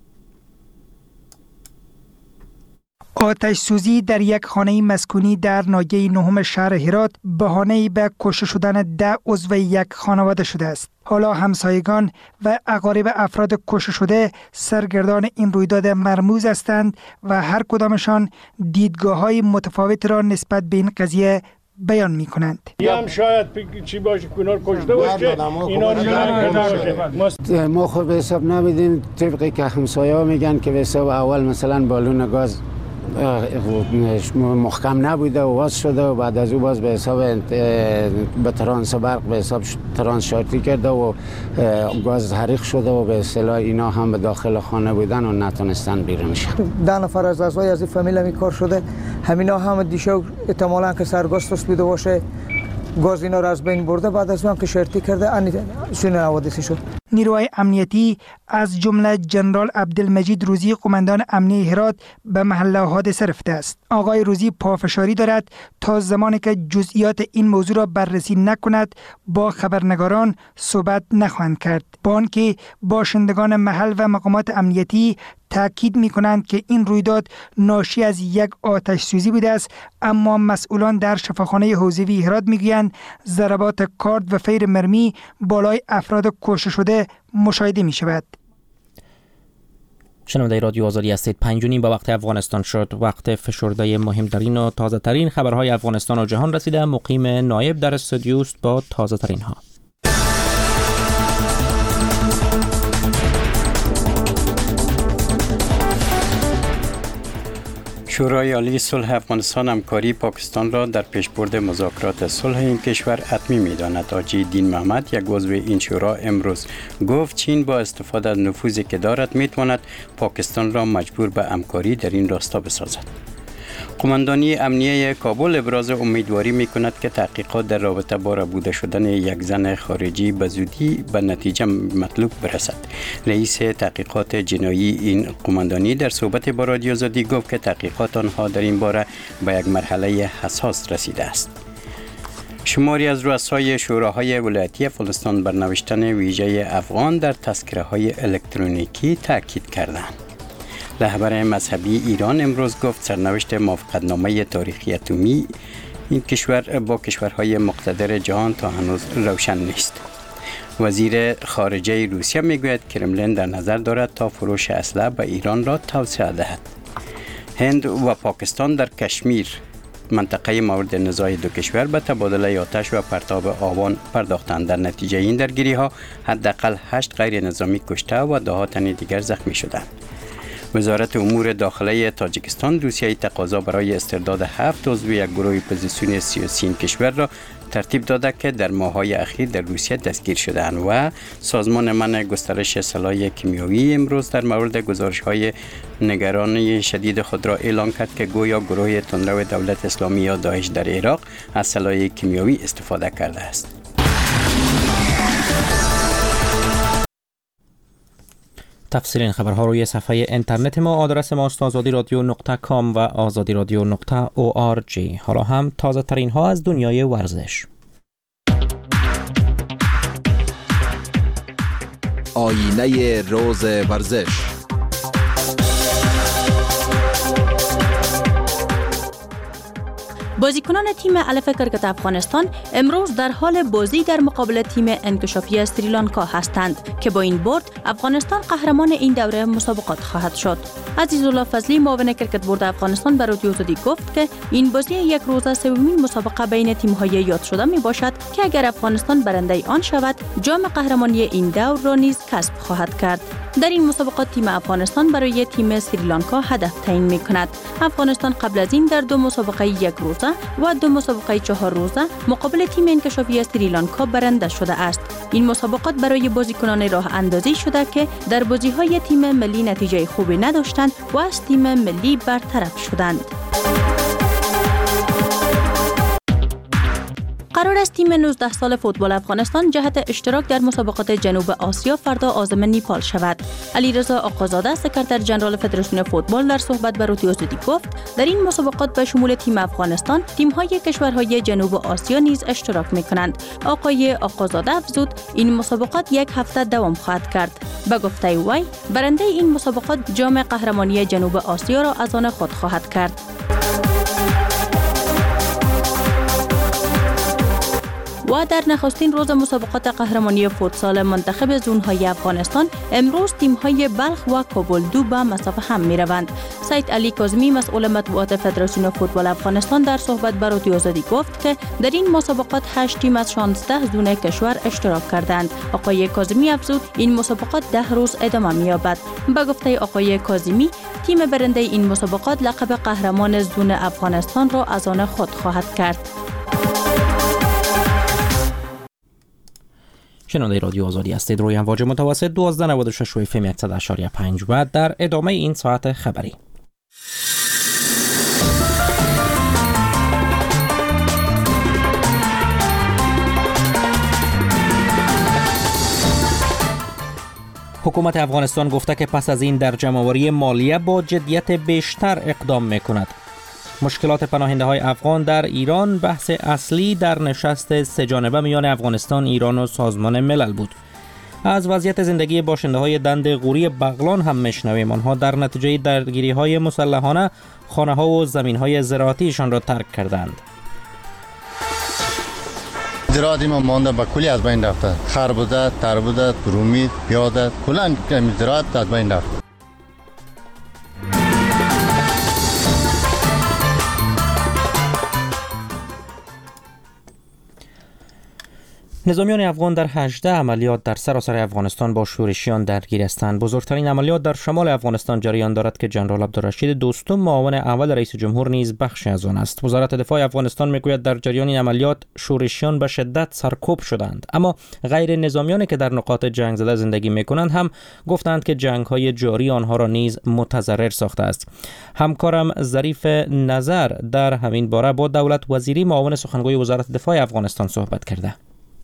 آتش سوزی در یک خانه مسکونی در ناحیه نهم شهر هرات بهانه‌ای به کشته شدن ده عضو یک خانواده شده است. حالا همسایگان و اقارب افراد کشته شده سرگردان این رویداد مرموز هستند و هر کدامشان دیدگاه‌های متفاوت را نسبت به این قضیه بیان می کنند. یه هم شاید چی باشه کنار کشته باشه اینا رو ما خود به حساب نمیدیم طبقی که همسایه ها میگن که به حساب اول مثلا بالون گاز محکم نبوده و واز شده و بعد از او باز به حساب به ترانس برق به حساب ترانس شارتی کرده و گاز حریق شده و به اصطلاح اینا هم به داخل خانه بودن و نتونستن بیرون شن. ده نفر از اعضای از این فامیل می کار شده، همینا هم دیشب احتمالاً که سرگاز بوده باشه گاز اینا را از بین برده، بعد از اون که شرطی کرده سون حوادثی شد. نیروهای امنیتی از جمله جنرال عبدالمجید روزی قماندان امنیه هرات به محل حادثه رفته است. آقای روزی پافشاری دارد تا زمانی که جزئیات این موضوع را بررسی نکند با خبرنگاران صحبت نخواهند کرد. با آنکه باشندگان محل و مقامات امنیتی تاکید می کنند که این رویداد ناشی از یک آتش سوزی بوده است، اما مسئولان در شفاخانه حوزوی هرات می گویند ضربات کارد و فیر مرمی بالای افراد کشته شده مشاهده می شود. شنونده رادیو آزادی هستید. پنج و نیم به وقت افغانستان شد. وقت فشرده مهمترین و تازه ترین خبرهای افغانستان و جهان رسیده. مقیم نایب در استودیو است با تازه ترین ها. شورای عالی صلح افغانستان همکاری پاکستان را در پیشبرد مذاکرات صلح این کشور حتمی می‌داند. حاجی دین محمد، یک عضو این شورا، امروز گفت چین با استفاده از نفوذی که دارد می‌تواند پاکستان را مجبور به همکاری در این راستا بسازد. قماندانی امنیه کابل ابراز امیدواری می‌کند که تحقیقات در رابطه با ربوده شدن یک زن خارجی به زودی به نتیجه مطلوب برسد. رئیس تحقیقات جنایی این قماندانی در صحبت با رادیو آزادی گفت که تحقیقات آنها در این باره به یک مرحله حساس رسیده است. شماری از رؤسای شوراهای ولایتی افغانستان بر نوشتن ویژه افغان در تذکره‌های الکترونیکی تاکید کردند. رهبر مذهبی ایران امروز گفت سرنوشت موافقتنامه تاریخی اتمی این کشور با کشورهای مقتدر جهان تا هنوز روشن نیست. وزیر خارجه روسیه میگوید کرملین در نظر دارد تا فروش اسلحه به ایران را توسعه دهد. هند و پاکستان در کشمیر، منطقه مورد نزاع دو کشور، به تبادله آتش و پرتاب آوان پرداختند. در نتیجه این درگیری‌ها حداقل هشت غیر نظامی کشته و ده تن دیگر زخمی شدند. وزارت امور داخله تاجیکستان روسیه تقاضا برای استرداد هفت عضو یک گروه اپوزیسیون سیاسی این کشور را ترتیب داده که در ماه‌های اخیر در روسیه دستگیر شدند. و سازمان منع گسترش سلاح کیمیایی امروز در مورد گزارش‌های نگرانی شدید خود را اعلام کرد که گویا گروه تندرو دولت اسلامی یا داعش در عراق از سلاح کیمیایی استفاده کرده است. تفصیل این خبرها روی صفحه اینترنت ما، آدرس ما است آزادی رادیو نقطه کام و آزادی رادیو نقطه او آر جی. حالا هم تازه ترین ها از دنیای ورزش. آینه روز ورزش. بازیکنان تیم الف کرکت افغانستان امروز در حال بازی در مقابل تیم انکشافی سریلانکا هستند که با این برد افغانستان قهرمان این دوره مسابقات خواهد شد. عزیزالله فضلی، معاون کرکت بورد افغانستان، به رادیو آزادی گفت که این بازی یک روزه سومین مسابقه بین تیم‌های یاد شده می باشد که اگر افغانستان برنده آن شود، جام قهرمانی این دور را نیز کسب خواهد کرد. در این مسابقات تیم افغانستان برای تیم سریلانکا هدف تعیین می کند. افغانستان قبل از این در دو مسابقه یک روزه و دو مسابقه چهار روزه مقابل تیم انکشافی سریلانکا برنده شده است. این مسابقات برای بازیکنان راه اندازی شده که در بازی‌های تیم ملی نتیجه خوبی نداشتند و از تیم ملی برطرف شدند. قرار است تیم نوزده سال فوتبال افغانستان جهت اشتراک در مسابقات جنوب آسیا فردا عازم نیپال شود. علیرضا آقازاده، سکرتر ژنرال فدراسیون فوتبال، در صحبت با رادیو آزادی گفت در این مسابقات به شمول تیم افغانستان، تیم‌های کشورهای جنوب آسیا نیز اشتراک می‌کنند. آقای آقازاده افزود این مسابقات یک هفته دوام خواهد کرد. به گفته وی، برنده این مسابقات جام قهرمانی جنوب آسیا را از آن خود خواهد کرد. و در نخستین روز مسابقات قهرمانی فوتسال منتخب زون‌های افغانستان امروز تیم‌های بلخ و کابل دو به مسافه هم می‌روند. سید علی کاظمی، مسئول مطبوعات فدراسیون فوتبال افغانستان، در صحبت با رادیو آزادی گفت که در این مسابقات هشت تیم از شانزده زون کشور اشتراک کردند. آقای کاظمی افزود این مسابقات ده روز ادامه می‌یابد. به گفته آقای کاظمی، تیم برنده این مسابقات لقب قهرمان زون افغانستان را از آن خود خواهد کرد. شنونده رادیو آزادی هستید. روی امواج متوسط دوازده نود و شش و اف ام صد و شش و پنج و در ادامه این ساعت خبری. حکومت افغانستان گفته که پس از این در جمع‌آوری مالیه با جدیت بیشتر اقدام می‌کند. مشکلات پناهنده های افغان در ایران بحث اصلی در نشست سه جانبه میان افغانستان، ایران و سازمان ملل بود. از وضعیت زندگی باشنده های دند غوری بغلان هم میشنویم. آنها در نتیجه درگیری های مسلحانه خانه ها و زمین های زراعتیشان را ترک کردند. زراعتی ما مانده به کلی از بین رفته. خربزه، تربوزه، رومی، پیاز، کلا زراعت از بین رفته. نظامیان افغان در هجده عملیات در سراسر افغانستان با شورشیان درگیر هستند. بزرگترین عملیات در شمال افغانستان جریان دارد که جنرال عبدالرشید دوستم معاون اول رئیس جمهور نیز بخش از آن است. وزارت دفاع افغانستان میگوید در جریان این عملیات شورشیان به شدت سرکوب شدند، اما غیر نظامیانی که در نقاط جنگ زده زندگی میکنند هم گفتند که جنگ‌های جاری آنها را نیز متضرر ساخته است. همکارم ظریف نظر در همین باره با دولت وزیری معاون سخنگوی وزارت دفاع افغانستان صحبت کرده.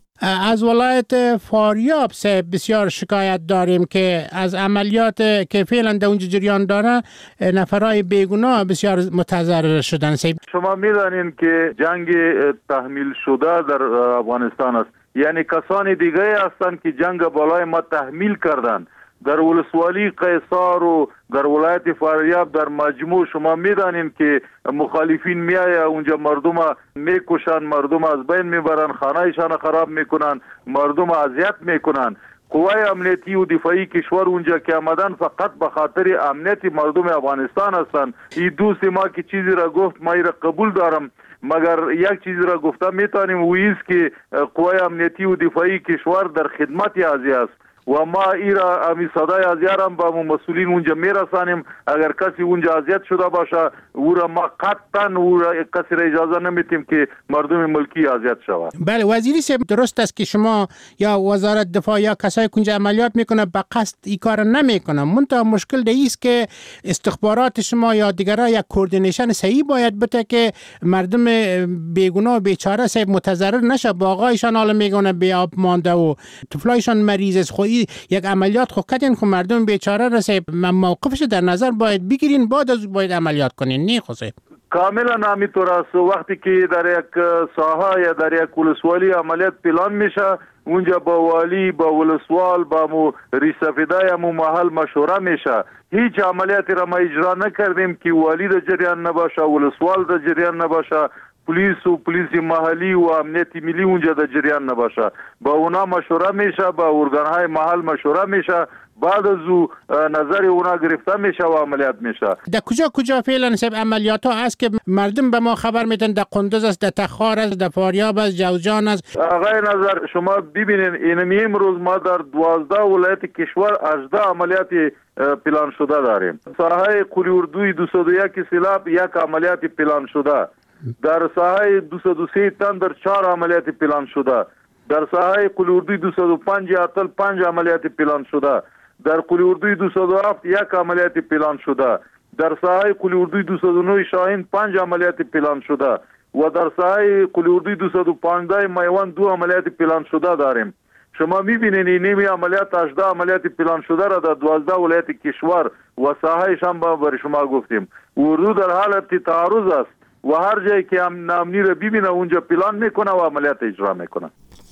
از ولایت فاریاب سه بسیار شکایت داریم که از عملیات که فعلا در اونجا جریان داره نفرای بیگناه بسیار متضرر شدن. شما میدانین که جنگ تحمیل شده در افغانستان است، یعنی کسان دیگه هستند که جنگ بالای ما تحمیل کردند. در ولسوالی قیصار و در ولایت فاریاب در مجموع شما میدانین که مخالفین میایه اونجا مردم میکشن، مردم از بین میبرن، خانهایشان خراب میکنن، مردم اذیت میکنن. قوای امنیتی و دفاعی کشور اونجا که آمدن فقط به خاطر امنیت مردم افغانستان هستند. این دوست ما که چیزی را گفت ما را قبول دارم، مگر یک چیز را گفته میتونیم و ایست که قوای امنیتی و دفاعی کشور در خدمت ازی است و ما ایرا امی صدای ازیارم با مسئولین اونجا میرسانیم. اگر کسی اونجا اذیت شده باشه او را ما قطعا او را کسی را اجازه نمیتیم که مردم ملکی اذیت شود. بله وزیری صاحب، درست است که شما یا وزارت دفاع یا کسای کنج عملیات میکنه به قصد این کار نمیکنه، منتها مشکل ده است که استخبارات شما یا دیگرها یک کوردینیشن صحیح باید بده که مردم بیگناه و بیچاره صاحب متضرر نشه. باغایشان حالا میگونه بی آب مانده و طفلایشان مریض است. خو یک عملیات خو کردین که مردم بیچاره رسه موقفش در نظر باید بگیرین، بعد از باید عملیات کنین. نه خوصه کاملا همینطور است. وقتی که در یک ساحه یا در یک ولسوالی عملیات پلان میشه اونجا با والی با ولسوال با مو ریسفیدای مو محل مشوره میشه. هیچ عملیاتی را ما اجرا نکردیم که والی در جریان نباشه، ولسوال در جریان نباشه، پلیس و پلیس محلی و امنیت ملی اونجا در جریان نباشه. با اونا مشوره میشه، با ارگانهای محل مشوره میشه، بعد از او نظر اونا گرفته میشه و عملیات میشه. در کجا کجا فعلا سب عملیات ها است که مردم به ما خبر میدن؟ در قندوز است، در تخار است، در فاریاب است، جوزجان است. آقای نظر شما ببینین اینمی امروز ما در دوازده ولایت کشور هجده عملیات پلان شده داریم. ساحه قلی اردوی دویست و یک سیلاب یک عملیات پلان شده. در ساحه دویست و سه تن در چهار عملیات پلان شده. در ساحه قلی اردوی دویست و پنج اتل پنج عملیات پلان شده. در قلی اردوی دویست و هفت یک عملیات پلان شده. در ساحه قلی اردوی دویست و نه شاهین پنج عملیات پلان شده و در ساحه قلی اردوی دویست و پانزده میوان دو عملیات پلان شده داریم. شما میبینین این نیمی عملیات هجده عملیات پلان شده را در دوازده ولایت کشور و ساحهش هم برای شما گفتیم. اردو در حالت تعارض است و هر جایی که امنی را ببینه اونجا پلان میکنه و عملیات اجرا میکنه.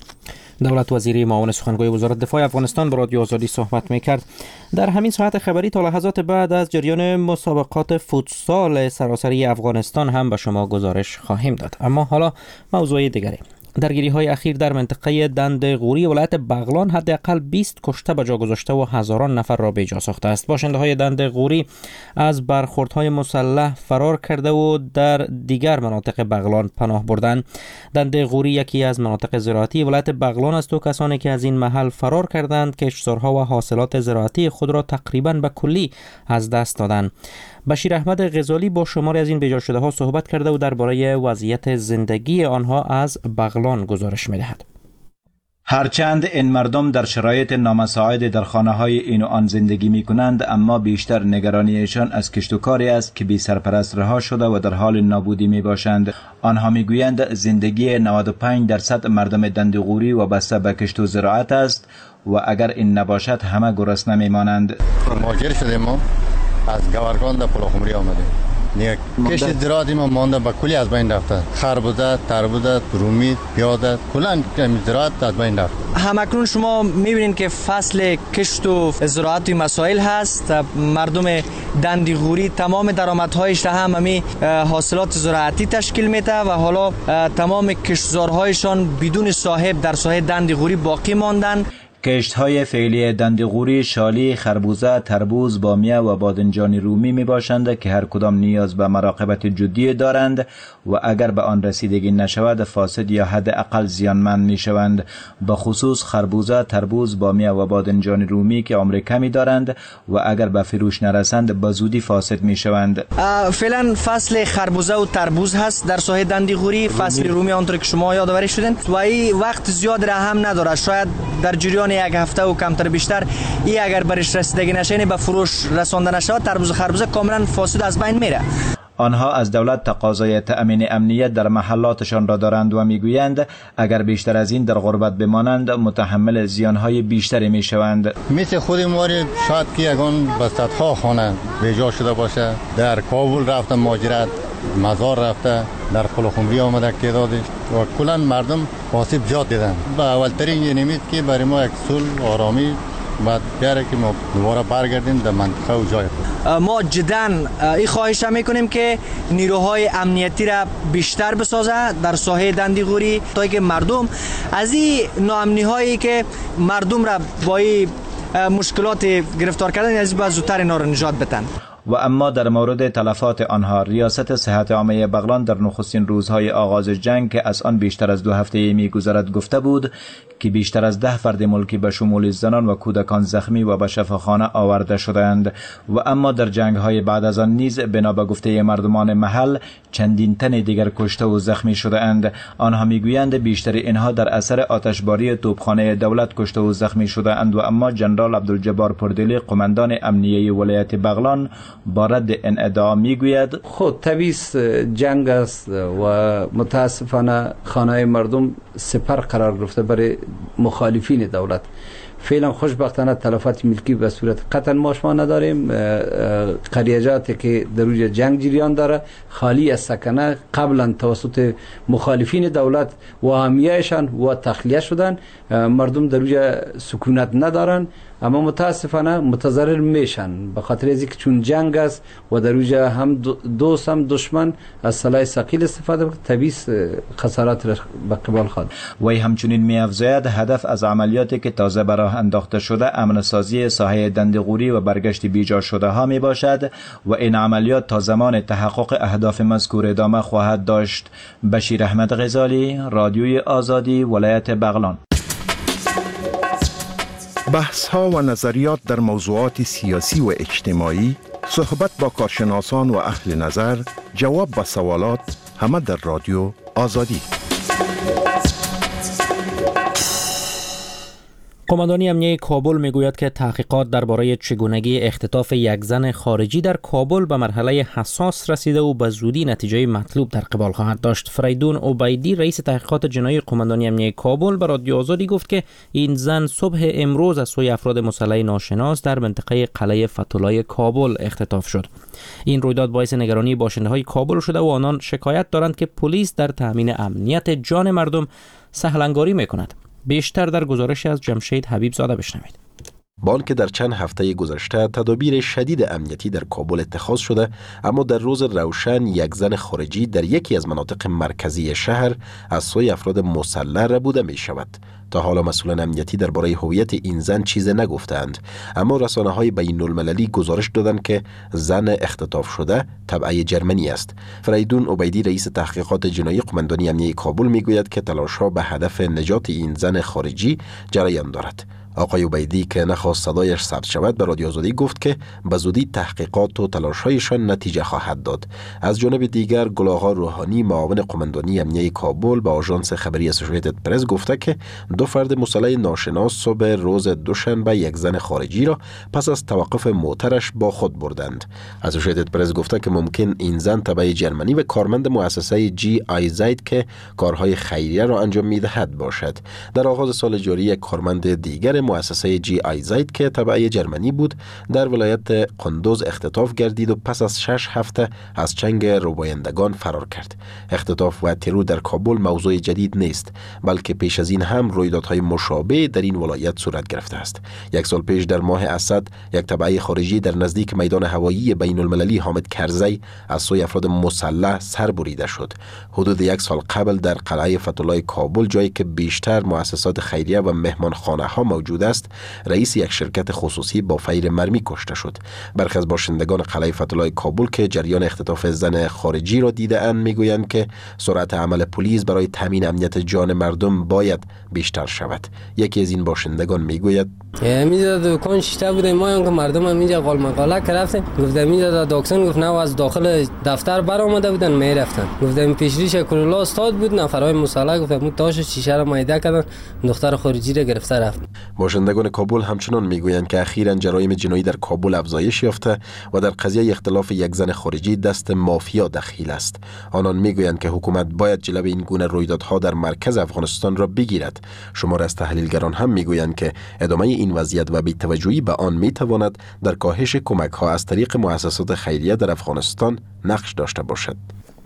دولت وزیری معاون سخنگوی وزارت دفاع افغانستان با رادیو آزادی صحبت میکرد. در همین ساعت خبری تا لحظات بعد از جریان مسابقات فوتسال سراسری افغانستان هم به شما گزارش خواهیم داد. اما حالا موضوع دیگری. درگیری های اخیر در منطقه دند غوری ولایت بغلان حداقل بیست کشته به جا گذاشته و هزاران نفر را بیجا ساخته است. باشنده های دند غوری از برخوردهای مسلح فرار کرده و در دیگر مناطق بغلان پناه بردند. دند غوری یکی از مناطق زراعتی ولایت بغلان است و کسانی که از این محل فرار کردند کشتزارها و حاصلات زراعتی خود را تقریبا به کلی از دست دادند. بشیر احمد غزالی با شماری از این بیجا شده ها صحبت کرده و درباره وضعیت زندگی آنها از بغلان گزارش می‌دهد. هرچند این مردم در شرایط نامساعد در خانه‌های این و آن زندگی می‌کنند، اما بیشتر نگرانیشان از کشت و کاری است که بی سرپرست رها شده و در حال نابودی میباشند. آنها میگویند زندگی نود و پنج درصد مردم دند غوری وابسته به کشت و زراعت است و اگر این نباشد همه گرسنه میمانند. مهاجر شدیم، ما از گورگان در پلاخمری آمدیم. یک کشت زراعتی ما مانده به کلی از بین رفته. خربزه، تربوزه، رومی، پیاز، کلا زراعت از بین رفته. همکنون شما میبینید که فصل کشت و زراعت مسائل هست. مردم دندیغوری تمام درآمدهایش هم همین حاصلات زراعتی تشکیل میده و حالا تمام کشتزارهایشان بدون صاحب در ساحه دندیغوری باقی ماندن. کشت‌های فعلی دندیغوری، شالی، خربوزه، تربوز، بامیه و بادنجان رومی می باشند که هر کدام نیاز به مراقبت جدی دارند و اگر به آن رسیدگی نشود فاسد یا حداقل زیانمند می شوند. به خصوص خربوزه، تربوز، بامیه و بادنجان رومی که عمر کمی دارند و اگر به فروش نرسند به زودی فاسد می شوند. فعلا فصل خربوزه و تربوز هست در ساحه دندیغوری. فصل رومی آنطور که شما یادآوری شدین و این وقت زیاد را هم نداره. شاید در جریان یک هفته و کمتر بیشتر این اگر برش رسیدگی نشه به فروش رسانده نشه تربوز خربوزه کاملا فاسد از بین میره. آنها از دولت تقاضای تأمین امنیت در محلاتشان را دارند و میگویند اگر بیشتر از این در غربت بمانند متحمل زیانهای بیشتری میشوند. مثل خود مواری شاید که یگان به صدها خانه بیجا شده باشه. در کابل رفته مهاجرت، مزار رفته، در قلخمری آمده که دادش و کلا مردم آسیب زیاد دیدن. و اولترین یه نمید که برای ما یک صلح آرامی بعد بیاره که ما دوباره برگردیم در منطقه و جای خود. ما جدا این خواهش میکنیم که نیروهای امنیتی را بیشتر بسازه در ساحه دندیغوری تا که مردم از این ناامنی هایی که مردم را با این مشکلات گرفتار کردن از این زودتر اینا را نجات بدن. و اما در مورد تلفات آنها ریاست صحت عامه بغلان در نخستین روزهای آغاز جنگ که از آن بیشتر از دو هفته میگذرد گفته بود که بیشتر از ده فرد ملکی به شمول زنان و کودکان زخمی و به شفاخانه آورده شدند. و اما در جنگ‌های بعد از آن نیز بنا به گفته مردمان محل چندین تن دیگر کشته و زخمی شده‌اند. آنها میگویند بیشتر اینها در اثر آتشباری توپخانه دولت کشته و زخمی شده‌اند. و اما جنرال عبدالجبار پردلی قماندان امنیه ولایت بغلان با رد این ادعا میگوید خود طبیعی جنگ است و متاسفانه خانه مردم سپر قرار گرفته برای مخالفین دولت. فعلا خوشبختانه تلفات ملکی به صورت قطعا ماش ما نداریم. قریجاتی که در روی جنگ جریان داره خالی از سکنه قبلا توسط مخالفین دولت و حامیهشان و تخلیه شدن. مردم در روی سکونت ندارن اما متاسفانه متضرر میشن به خاطر از اینکه چون جنگ است و در روی هم دوست هم دشمن از سلاح ثقیل استفاده میکنه طبیعی خسارات را به قبال خواهد. وی همچنین می‌افزاید هدف از عملیاتی که تازه به راه انداخته شده امن سازی ساحه دندیغوری و برگشت بیجا شده ها می باشد و این عملیات تا زمان تحقق اهداف مذکور ادامه خواهد داشت. بشیر احمد غزالی، رادیوی آزادی، ولایت بغلان. بحث ها و نظریات در موضوعات سیاسی و اجتماعی، صحبت با کارشناسان و اهل نظر، جواب به سوالات، همه در رادیو آزادی. قماندانی امنیه کابل میگوید که تحقیقات درباره چگونگی اختطاف یک زن خارجی در کابل به مرحله حساس رسیده و به زودی نتیجه مطلوب در قبال خواهد داشت. فریدون عبیدی رئیس تحقیقات جنایی قماندانی امنیه کابل به رادیو آزادی گفت که این زن صبح امروز از سوی افراد مسلح ناشناس در منطقه قلعه فتولای کابل اختطاف شد. این رویداد باعث نگرانی باشنده‌های کابل شده و آنان شکایت دارند که پلیس در تامین امنیت جان مردم سهلنگاری میکند. بیشتر در گزارش از جمشید حبیب زاده بشنوید. بان که در چند هفته گذشته تدابیر شدید امنیتی در کابل اتخاذ شده، اما در روز روشن یک زن خارجی در یکی از مناطق مرکزی شهر از سوی افراد مسلح ربوده می شود. تا حالا مسئولان امنیتی درباره هویت این زن چیز نگفتند، اما رسانه‌های بین المللی گزارش دادند که زن اختطاف شده تبعه جرمنی است. فریدون عبیدی رئیس تحقیقات جنایی قماندانی امنیه کابل میگوید که تلاش‌ها به هدف نجات این زن خارجی جریان دارد. آقای عبیدی که نخواست صدایش ثبت شود به رادیو آزادی گفت که به زودی تحقیقات و تلاش‌هایشان نتیجه خواهد داد. از جانب دیگر گل‌آقا روحانی معاون قماندانی امنیه کابل به آژانس خبری اسوسییتد پرس گفته که دو فرد مسلح ناشناس صبح روز دوشنبه یک زن خارجی را پس از توقف موترش با خود بردند. اسوسییتد پرس گفته که ممکن این زن تبع جرمنی و کارمند مؤسسه جی آی زد که کارهای خیریه را انجام می‌دهد باشد. در آغاز سال جاری یک کارمند دیگر مؤسسه جی آی زید که تبع جرمنی بود در ولایت قندوز اختطاف گردید و پس از شش هفته از چنگ روبایندگان فرار کرد. اختطاف و ترور در کابل موضوع جدید نیست، بلکه پیش از این هم رویدادهای مشابه در این ولایت صورت گرفته است. یک سال پیش در ماه اسد یک تبعه خارجی در نزدیک میدان هوایی بین المللی حامد کرزی از سوی افراد مسلح سر بریده شد. حدود یک سال قبل در قلعه فتح‌الله کابل، جایی که بیشتر مؤسسات خیریه و مهمانخانه ها موجود است، رئیس یک شرکت خصوصی با فیر مرمی کشته شد. برخی از باشندگان قلعه فتح‌الله کابل که جریان اختطاف زن خارجی را دیده اند میگویند که سرعت عمل پلیس برای تامین امنیت جان مردم باید بیشتر شود. یکی از این باشندگان میگوید اینجا دکان شیشته بود، ما هم که مردم هم اینجا قال مقاله کردیم، گفتم اینجا دکان گفت نه از داخل دفتر بر آمده بودن میرفتن، گفتم پیشریش کرولا استاد بود، نفرای مسلح گفتم تاش شیشه را مایده کردن، دختر خارجی را گرفته رفت. باشندگان کابل همچنان میگویند که اخیراً جرایم جنایی در کابل افزایش یافته و در قضیه اختلاف یک زن خارجی دست مافیا دخیل است. آنان میگویند که حکومت باید جلوی این گونه رویدادها در مرکز افغانستان را بگیرد. شمار از تحلیلگران هم میگویند که ادامه این وضعیت و بی‌توجهی به آن میتواند در کاهش کمک‌ها از طریق مؤسسات خیریه در افغانستان نقش داشته باشد.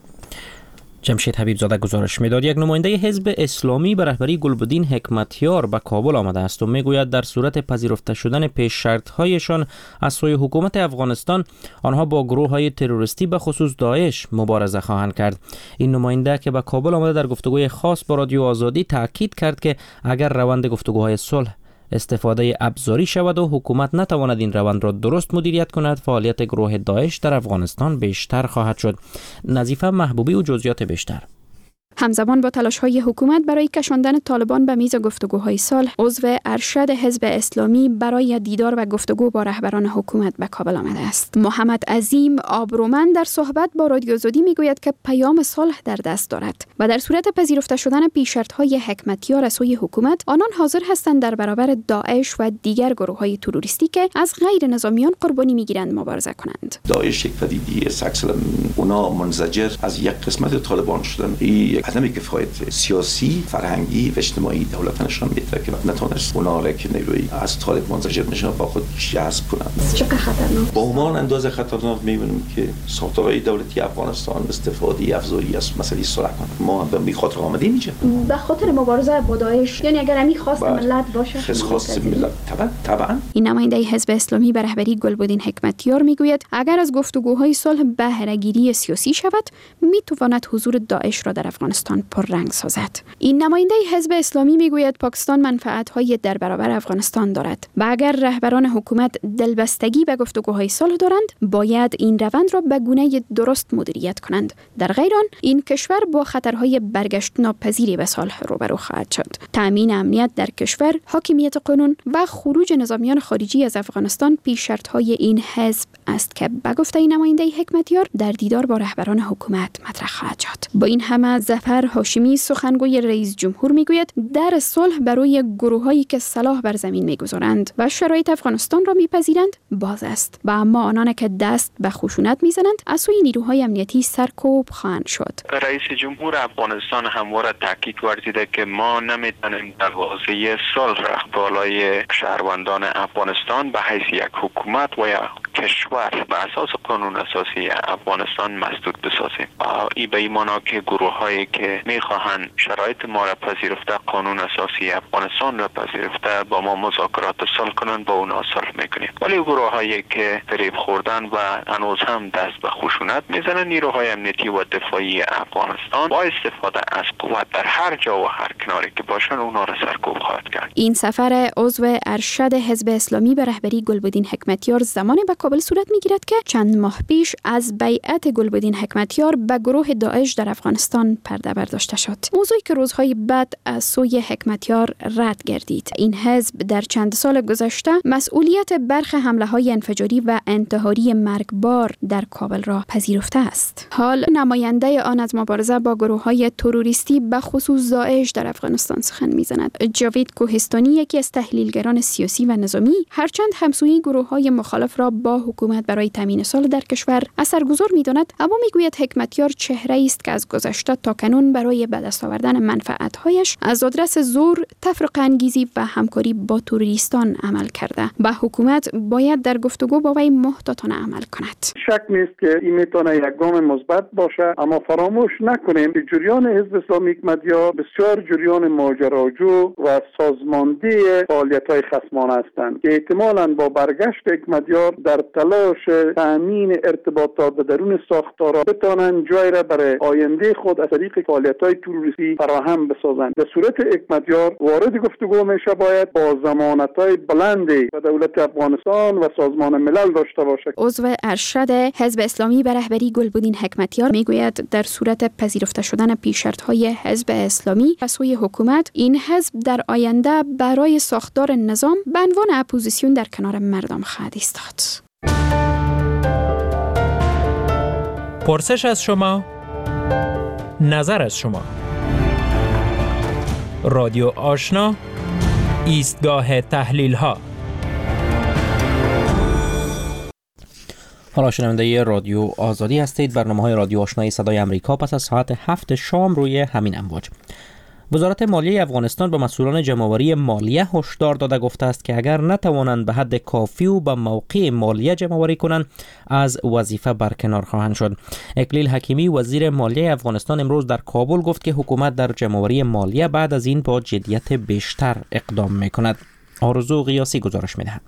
جمشید حبیب زاده گزارش میداد. یک نماینده حزب اسلامی به رهبری گلبدین حکمتیار به کابل آمده است و میگوید در صورت پذیرفته شدن پیش شرط‌هایشان از سوی حکومت افغانستان، آنها با گروه‌های تروریستی به خصوص داعش مبارزه خواهند کرد. این نماینده که به کابل آمده در گفتگوی خاص با رادیو آزادی تاکید کرد که اگر روند گفتگوهای صلح استفاده ابزاری شود و حکومت نتواند این روند را درست مدیریت کند، فعالیت گروه داعش در افغانستان بیشتر خواهد شد. نظیفه محبوبی و جزئیات بیشتر. همزمان با تلاش‌های حکومت برای کشاندن طالبان به میز گفتگوهای صلح، عضو ارشد حزب اسلامی برای دیدار و گفتگو با رهبران حکومت به کابل آمده است. محمد عظیم آبرومند در صحبت با رادیو آزادی میگوید که پیام صلح در دست دارد و در صورت پذیرفته شدن پیش‌شرط‌های حکمتیار از سوی حکومت، آنان حاضر هستند در برابر داعش و دیگر گروه‌های تروریستی که از غیر نظامیان قربانی میگیرند مبارزه کنند. داعش یک پدیده است، اکثرا اونا منزجر از یک قسمت طالبان شدن. عدم کفایت سیاسی، فرهنگی و اجتماعی دولت نشان میده که نتونست اونا را که نیروی از طالب منزجر نشان با خود جذب کنند. چقدر خطرناک؟ با همان اندازه خطرناک میبینیم که ساختارهای دولتی افغانستان استفاده افزاری از مسئله صلح کنند. ما به می خاطر آمدیم اینجا به خاطر مبارزه با داعش، یعنی اگر امی خواست ملت باشه، خواست ملت طبعا طبعا. این نماینده حزب اسلامی به رهبری گلبدین حکمتیار میگوید اگر از گفتگوهای صلح بهره‌گیری سیاسی شود، میتواند حضور داعش را در افغانستان پررنگ سازد. این نماینده حزب اسلامی میگوید پاکستان منفعت‌های در برابر افغانستان دارد و اگر رهبران حکومت دلبستگی به گفتگوهای صلح دارند، باید این روند را به گونه درست مدیریت کنند. در غیر آن، این کشور با خطرهای برگشت ناپذیری به صلح روبرو خواهد شد. تامین امنیت در کشور، حاکمیت قانون و خروج نظامیان خارجی از افغانستان پیش شرط‌های این حزب است که به گفته این نماینده حکمتیار در دیدار با رهبران حکومت مطرح خواهد شد. با این همه ظفر هاشمی سخنگوی رئیس جمهور میگوید در صلح برای گروهایی که سلاح بر زمین میگذارند و شرایط افغانستان را میپذیرند باز است و اما آنان که دست به خشونت میزنند از سوی نیروهای امنیتی سرکوب خواهند شد. رئیس جمهور افغانستان همواره تاکید ورزیده که ما نمیتونیم دروازه صلح را بالای شهروندان افغانستان به حیث یک حکومت و یا کشور به اساس قانون اساسی افغانستان مسدود بسازیم. این به این معنی که گروه هایی که میخواهند شرایط ما را پذیرفته، قانون اساسی افغانستان را پذیرفته، با ما مذاکرات صلح کنند، با اونا صلح میکنیم. ولی گروه هایی که فریب خوردن و هنوز هم دست به خشونت میزنن، نیروهای امنیتی و دفاعی افغانستان با استفاده از قوت در هر جا و هر کناری که باشن اونا را سرکوب خواهد کرد. این سفر عضو ارشد حزب اسلامی به رهبری گلبدین حکمتیار زمانی به کابل صورت میگیرد که چند ماه پیش از بیعت گلبدین حکمتیار به گروه داعش در افغانستان پرده برداشته شد. موضوعی که روزهای بعد از سوی حکمتیار رد گردید. این حزب در چند سال گذشته مسئولیت برخی حمله‌های انفجاری و انتحاری مرگبار در کابل را پذیرفته است. حال نماینده آن از مبارزه با گروه‌های تروریستی به خصوص داعش در افغانستان سخن می‌زند. جاوید کوهستانی، یکی از تحلیلگران سیاسی و نظامی، هرچند همسویی گروه‌های مخالف را با با حکومت برای تامین سال در کشور اثرگذار می‌داند، اما میگوید حکمتیار چهره‌ای است که از گذشته تا کنون برای به دست آوردن منفعت‌هایش از آدرس زور، تفرقه انگیزی و همکاری با تروریستان عمل کرده. با حکومت باید در گفتگو با وی محتاطانه عمل کند. شک نیست که این میتونه یک گام مثبت باشه، اما فراموش نکنیم که جریان حزب اسلامی حکمتیار بسیار جریان ماجراجو و سازماندهی فعالیت‌های خصمانه هستند که احتمالاً با برگشت حکمتیار در تلاش تامین ارتباطات به درون ساختارها بتوانند جای را برای آینده خود از طریق فعالیت‌های تروریستی فراهم بسازند. در صورت حکمتیار وارد گفتگو میشه باید با ضمانت‌های بلندی به دولت افغانستان و سازمان ملل داشته باشد. عضو ارشد حزب اسلامی به رهبری گلبدین حکمتیار میگوید در صورت پذیرفته شدن پیشرفت‌های حزب اسلامی از سوی حکومت، این حزب در آینده برای ساختار نظام به عنوان اپوزیسیون در کنار مردم خواهد ایستاد. پرسش از شما، نظر از شما. رادیو آشنا، ایستگاه تحلیل ها. حالا شنونده رادیو آزادی هستید. برنامه های رادیو آشنایی صدای امریکا پس از ساعت هفت شام روی همین امواج. وزارت مالیه افغانستان به مسئولان جمع‌آوری مالیه هشدار داده گفته است که اگر نتوانند به حد کافی و به موقع مالیه جمع‌آوری کنند، از وظیفه برکنار خواهند شد. اکلیل حکیمی وزیر مالیه افغانستان امروز در کابل گفت که حکومت در جمع‌آوری مالیه بعد از این با جدیت بیشتر اقدام می‌کند. آرزو قیاسی گزارش می‌دهد.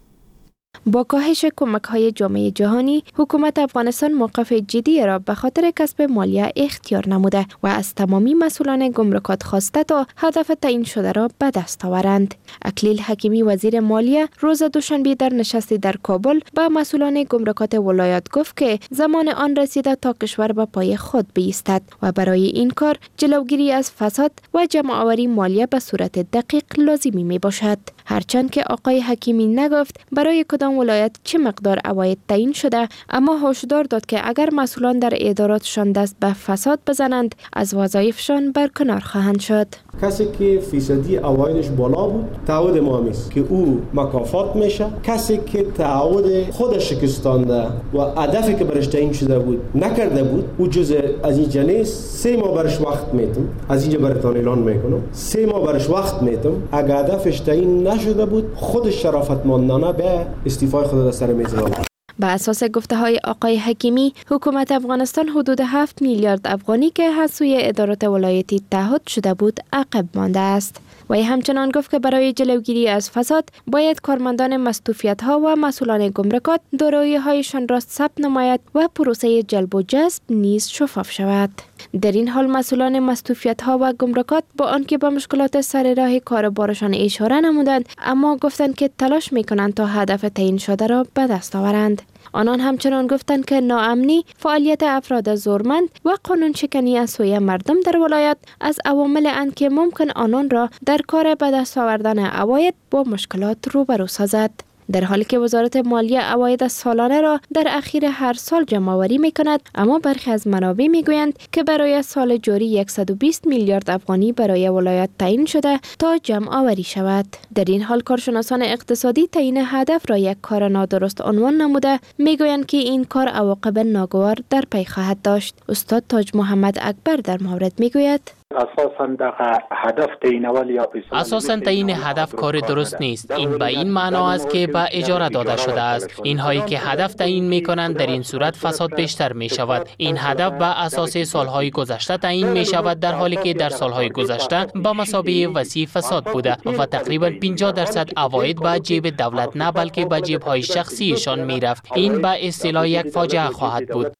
با کاهش کمک‌های جامعه جهانی، حکومت افغانستان موقف جدی را به خاطر کسب مالیه اختیار نموده و از تمامی مسئولان گمرکات خواسته تا هدف تعیین شده را به دست آورند. اکلیل حکیمی وزیر مالیه روز دوشنبه در نشستی در کابل به مسئولان گمرکات ولایات گفت که زمان آن رسیده تا کشور به پای خود بایستد و برای این کار جلوگیری از فساد و جمع‌آوری مالیه به صورت دقیق لازمی می باشد. هرچند که آقای حکیمی نگفت برای کدام ولایت چه مقدار عواید تعیین شده، اما هشدار داد که اگر مسئولان در اداراتشان دست به فساد بزنند، از وظایفشان برکنار خواهند شد. کسی که فیصدی عوایدش بالا بود، تعهد ما است که او مکافات میشه. کسی که تعهد خودش شکستانده و هدفی که برش تعیین شده بود نکرده بود، او جزء از این جنیس سه ماه برش وقت میتم. از اینجا براتون اعلان میکنم سه ماه برش وقت میتم. اگر هدفش تعیین نشده بود، خودش شرافتمندانه به استعفای خود از سر میز آورد. به اساس گفته های آقای حکیمی، حکومت افغانستان حدود هفت میلیارد افغانی که از سوی ادارات ولایتی تعهد شده بود عقب مانده است. و همچنان گفت که برای جلوگیری از فساد باید کارمندان مستوفیت ها و مسئولان گمرکات دارایی هایشان را ثبت نماید و پروسه جلب و جذب نیز شفاف شود. در این حال مسئولان مستوفیت ها و گمرکات با آنکه به مشکلات سر راه کاربارشان اشاره نمودند، اما گفتند که تلاش میکنند تا هدف تعیین شده را به دست آورند. آنان همچنان گفتند که ناامنی، فعالیت افراد زورمند و قانون شکنی از سوی مردم در ولایت از عوامل اند که ممکن آنان را در کار به دست آوردن عواید با مشکلات روبرو سازد. در حالی که وزارت مالیه عواید سالانه را در اخیر هر سال جمع‌آوری می‌کند، اما برخی از منابع می‌گویند که برای سال جاری صد و بیست میلیارد افغانی برای ولایت تعیین شده تا جمع‌آوری شود. در این حال کارشناسان اقتصادی تعیین هدف را یک کار نادرست عنوان نموده، می‌گویند که این کار عواقب ناگوار در پی خواهد داشت. استاد تاج محمد اکبر در مورد می‌گوید اساساً هدف تعیینول یا اساساً تعیین هدف کار درست نیست. این به این معنا است که به اجاره داده شده است. اینهایی که هدف تعیین می کنند در این صورت فساد بیشتر می شود. این هدف به اساس سالهای گذشته تعیین می شود، در حالی که در سالهای گذشته به مثابه وسیع فساد بوده و تقریباً پنجاه درصد عواید به جیب دولت نه بلکه به جیب های شخصیشان می رفت. این به اصطلاح یک فاجعه خواهد بود.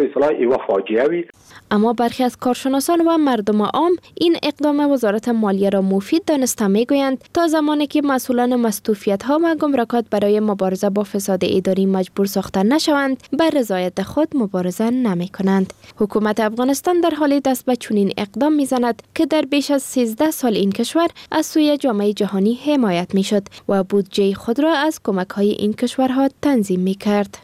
اما برخی از کارشناسان و مردم عام این اقدام وزارت مالیه را مفید دانسته میگویند تا زمانی که مسئولان مستوفیت ها و گمرکات برای مبارزه با فساد اداری مجبور ساخته نشوند، بر رضایت خود مبارزه نمی کنند. حکومت افغانستان در حال دست به چنین اقدام میزند که در بیش از سیزده سال این کشور از سوی جامعه جهانی حمایت می شد و بودجه خود را از کمک های این کشورها تنظیم می کرد.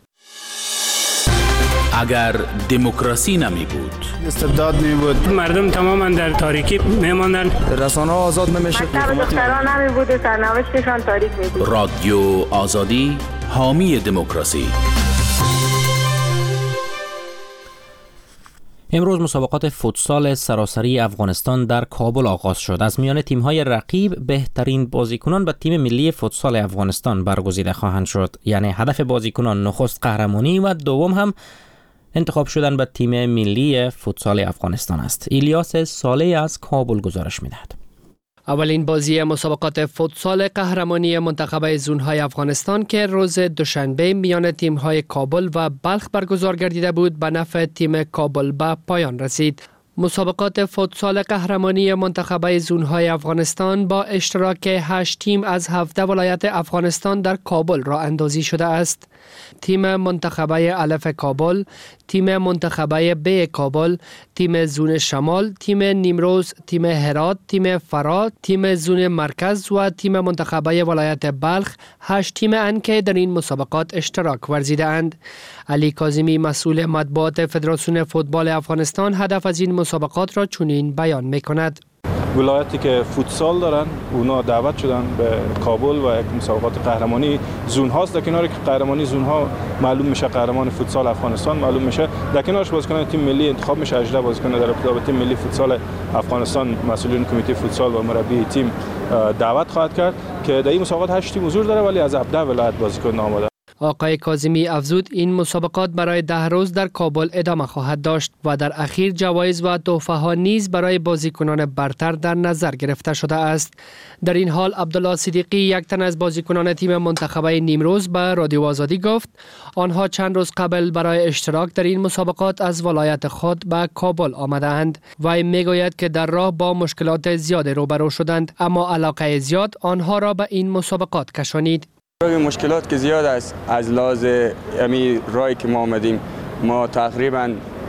اگر دموکراسی نمی بود، استبداد می بود، مردم تماما در تاریکی می ماندن، رسانه ها آزاد نمیشه، دختران نمی بود، سرنوشتشان تاریک می بود. رادیو آزادی حامی دموکراسی. امروز مسابقات فوتسال سراسری افغانستان در کابل آغاز شد. از میان تیم‌های رقیب بهترین بازیکنان به تیم ملی فوتسال افغانستان برگزیده خواهند شد. یعنی هدف بازیکنان نخست قهرمانی و دوم هم انتخاب شدن به تیم ملی فوتسال افغانستان است. الیاس صالح از کابل گزارش می‌دهد. اولین بازی مسابقات فوتسال قهرمانی منتخب زونهای افغانستان که روز دوشنبه میان تیم‌های کابل و بلخ برگزار گردیده بود به نفع تیم کابل به پایان رسید. مسابقات فوتسال قهرمانی منتخب زونهای افغانستان با اشتراک هشت تیم از هفده ولایت افغانستان در کابل راه اندازی شده است. تیم منتخبه الف کابل، تیم منتخبه ب کابل، تیم زون شمال، تیم نیمروز، تیم هرات، تیم فرات، تیم زون مرکز و تیم منتخبه ولایت بلخ هشت تیم اند که در این مسابقات اشتراک ورزیده اند. علی کاظمی مسئول مطبوعات فدراسیون فوتبال افغانستان هدف از این مسابقات را چنین بیان می‌کند. ولایتی که فوتسال دارن اونا دعوت شدن به کابل و یک مسابقات قهرمانی زون هاست. در کنار که قهرمانی زون ها معلوم میشه قهرمان فوتسال افغانستان معلوم میشه، در کنارش بازیکنان تیم ملی انتخاب میشه. هجده بازیکن در ابتدا به تیم ملی فوتسال افغانستان مسئولین کمیته فوتسال و مربی تیم دعوت خواهد کرد که در این مسابقات هشت تیم حضور داره ولی از هفده ولایت بازیکن آماده. آقای کاظمی افزود این مسابقات برای ده روز در کابل ادامه خواهد داشت و در اخیر جوایز و تحفه ها نیز برای بازیکنان برتر در نظر گرفته شده است. در این حال عبدالله صدیقی یک تن از بازیکنان تیم منتخبه نیمروز به رادیو آزادی گفت آنها چند روز قبل برای اشتراک در این مسابقات از ولایت خود به کابل آمده اند و میگوید که در راه با مشکلات زیاد روبرو شدند اما علاقه زیاد آنها را به این مسابقات کشانید. مشکلات که زیاد است از لحاظ امی رای که ما آمدیم، ما تقریبا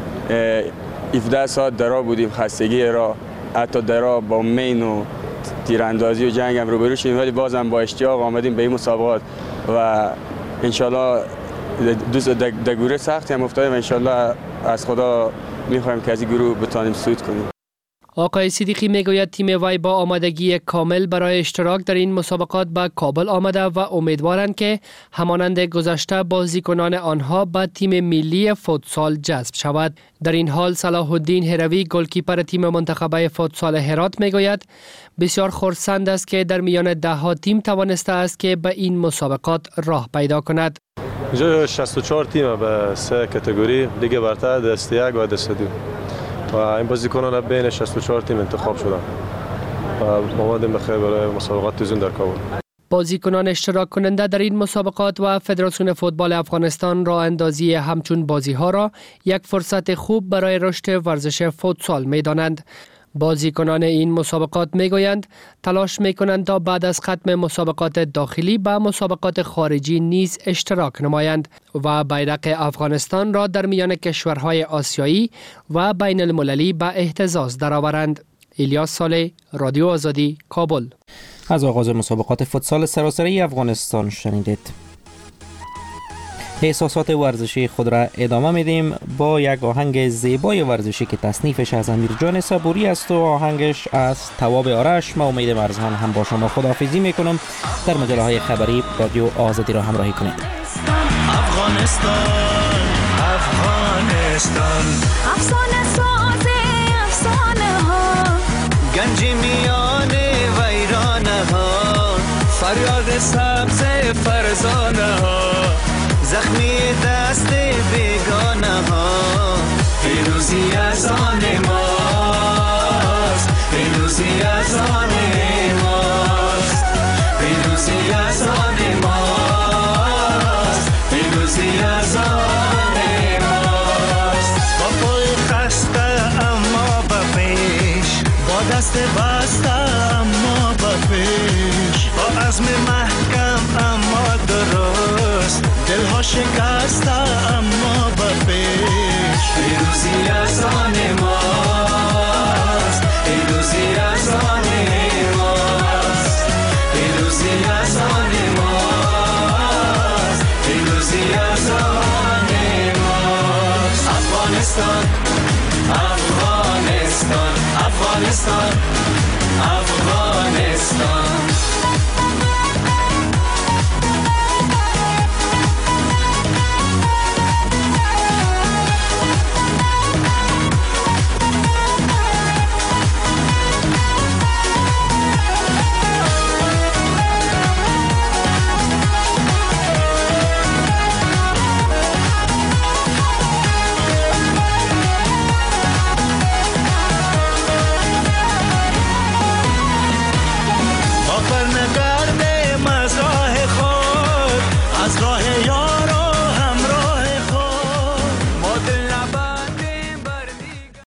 هفده ساعت درا بودیم، خستگی را حتی درا با مین و تیراندازی و جنگ هم روبرو شدیم ولی بازم با اشتیاق آمدیم به این مسابقات و انشالله دوست در گروه سختی هم افتادیم و انشالله از خدا میخوایم که از این گروه بتانیم صعود کنیم. آقای صدیقی میگوید تیم وی با آمادگی کامل برای اشتراک در این مسابقات به کابل آمده و امیدوارند که همانند گذشته بازیکنان آنها به تیم ملی فوتسال جذب شود. در این حال صلاح الدین هروی گلکیپر تیم منتخبه فوتسال هرات میگوید بسیار خرسند است که در میان ده ها تیم توانسته است که به این مسابقات راه پیدا کند. اینجا شصت و چهار تیم به سه کاتگوری لیگ برتر، دست یک و دست دو و این بازیکنان بین شصت و چهار تیم انتخاب شدن و آمادیم بخیر برای مسابقات زون در کابل. بازیکنان اشتراک کننده در این مسابقات و فدراسیون فوتبال افغانستان راه اندازی همچون بازی ها را یک فرصت خوب برای رشد ورزش فوتسال می دانند. بازیکنان این مسابقات می گویند تلاش می کنند تا بعد از ختم مسابقات داخلی به مسابقات خارجی نیز اشتراک نمایند و بیرق افغانستان را در میان کشورهای آسیایی و بین المللی به اهتزاز درآورند. الیاس صالح، رادیو آزادی، کابل. از آغاز مسابقات فوتسال سراسری افغانستان شنیدید. احساسات ورزشی خود را ادامه میدیم با یک آهنگ زیبای ورزشی که تصنیفش از امیر جان صبوری است و آهنگش از تواب آرش. ما امید مرزان هم با شما خداحافظی میکنم. در مجله های خبری رادیو آزادی را همراهی کنید. افغانستان افغانستان افسانه ساز افسانه ها، گنج میان ویرانه ها، فریاد سبز فرزانه ها، زخمی دست بیگانه ها، پیروزی از آن ماست، پیروزی از آن ماست، پیروزی از آن ماست، پیروزی از آن ماست. با پای خسته اما به پیش، با دست بسته اما به پیش، با عزم محکم اما درست، دلها شکسته اما به پیش. پیروزی از آن ماست، پیروزی از آن ماست، پیروزی از آن ماست، پیروزی از آن ماست. افغانستان افغانستان افغانستان افغانستان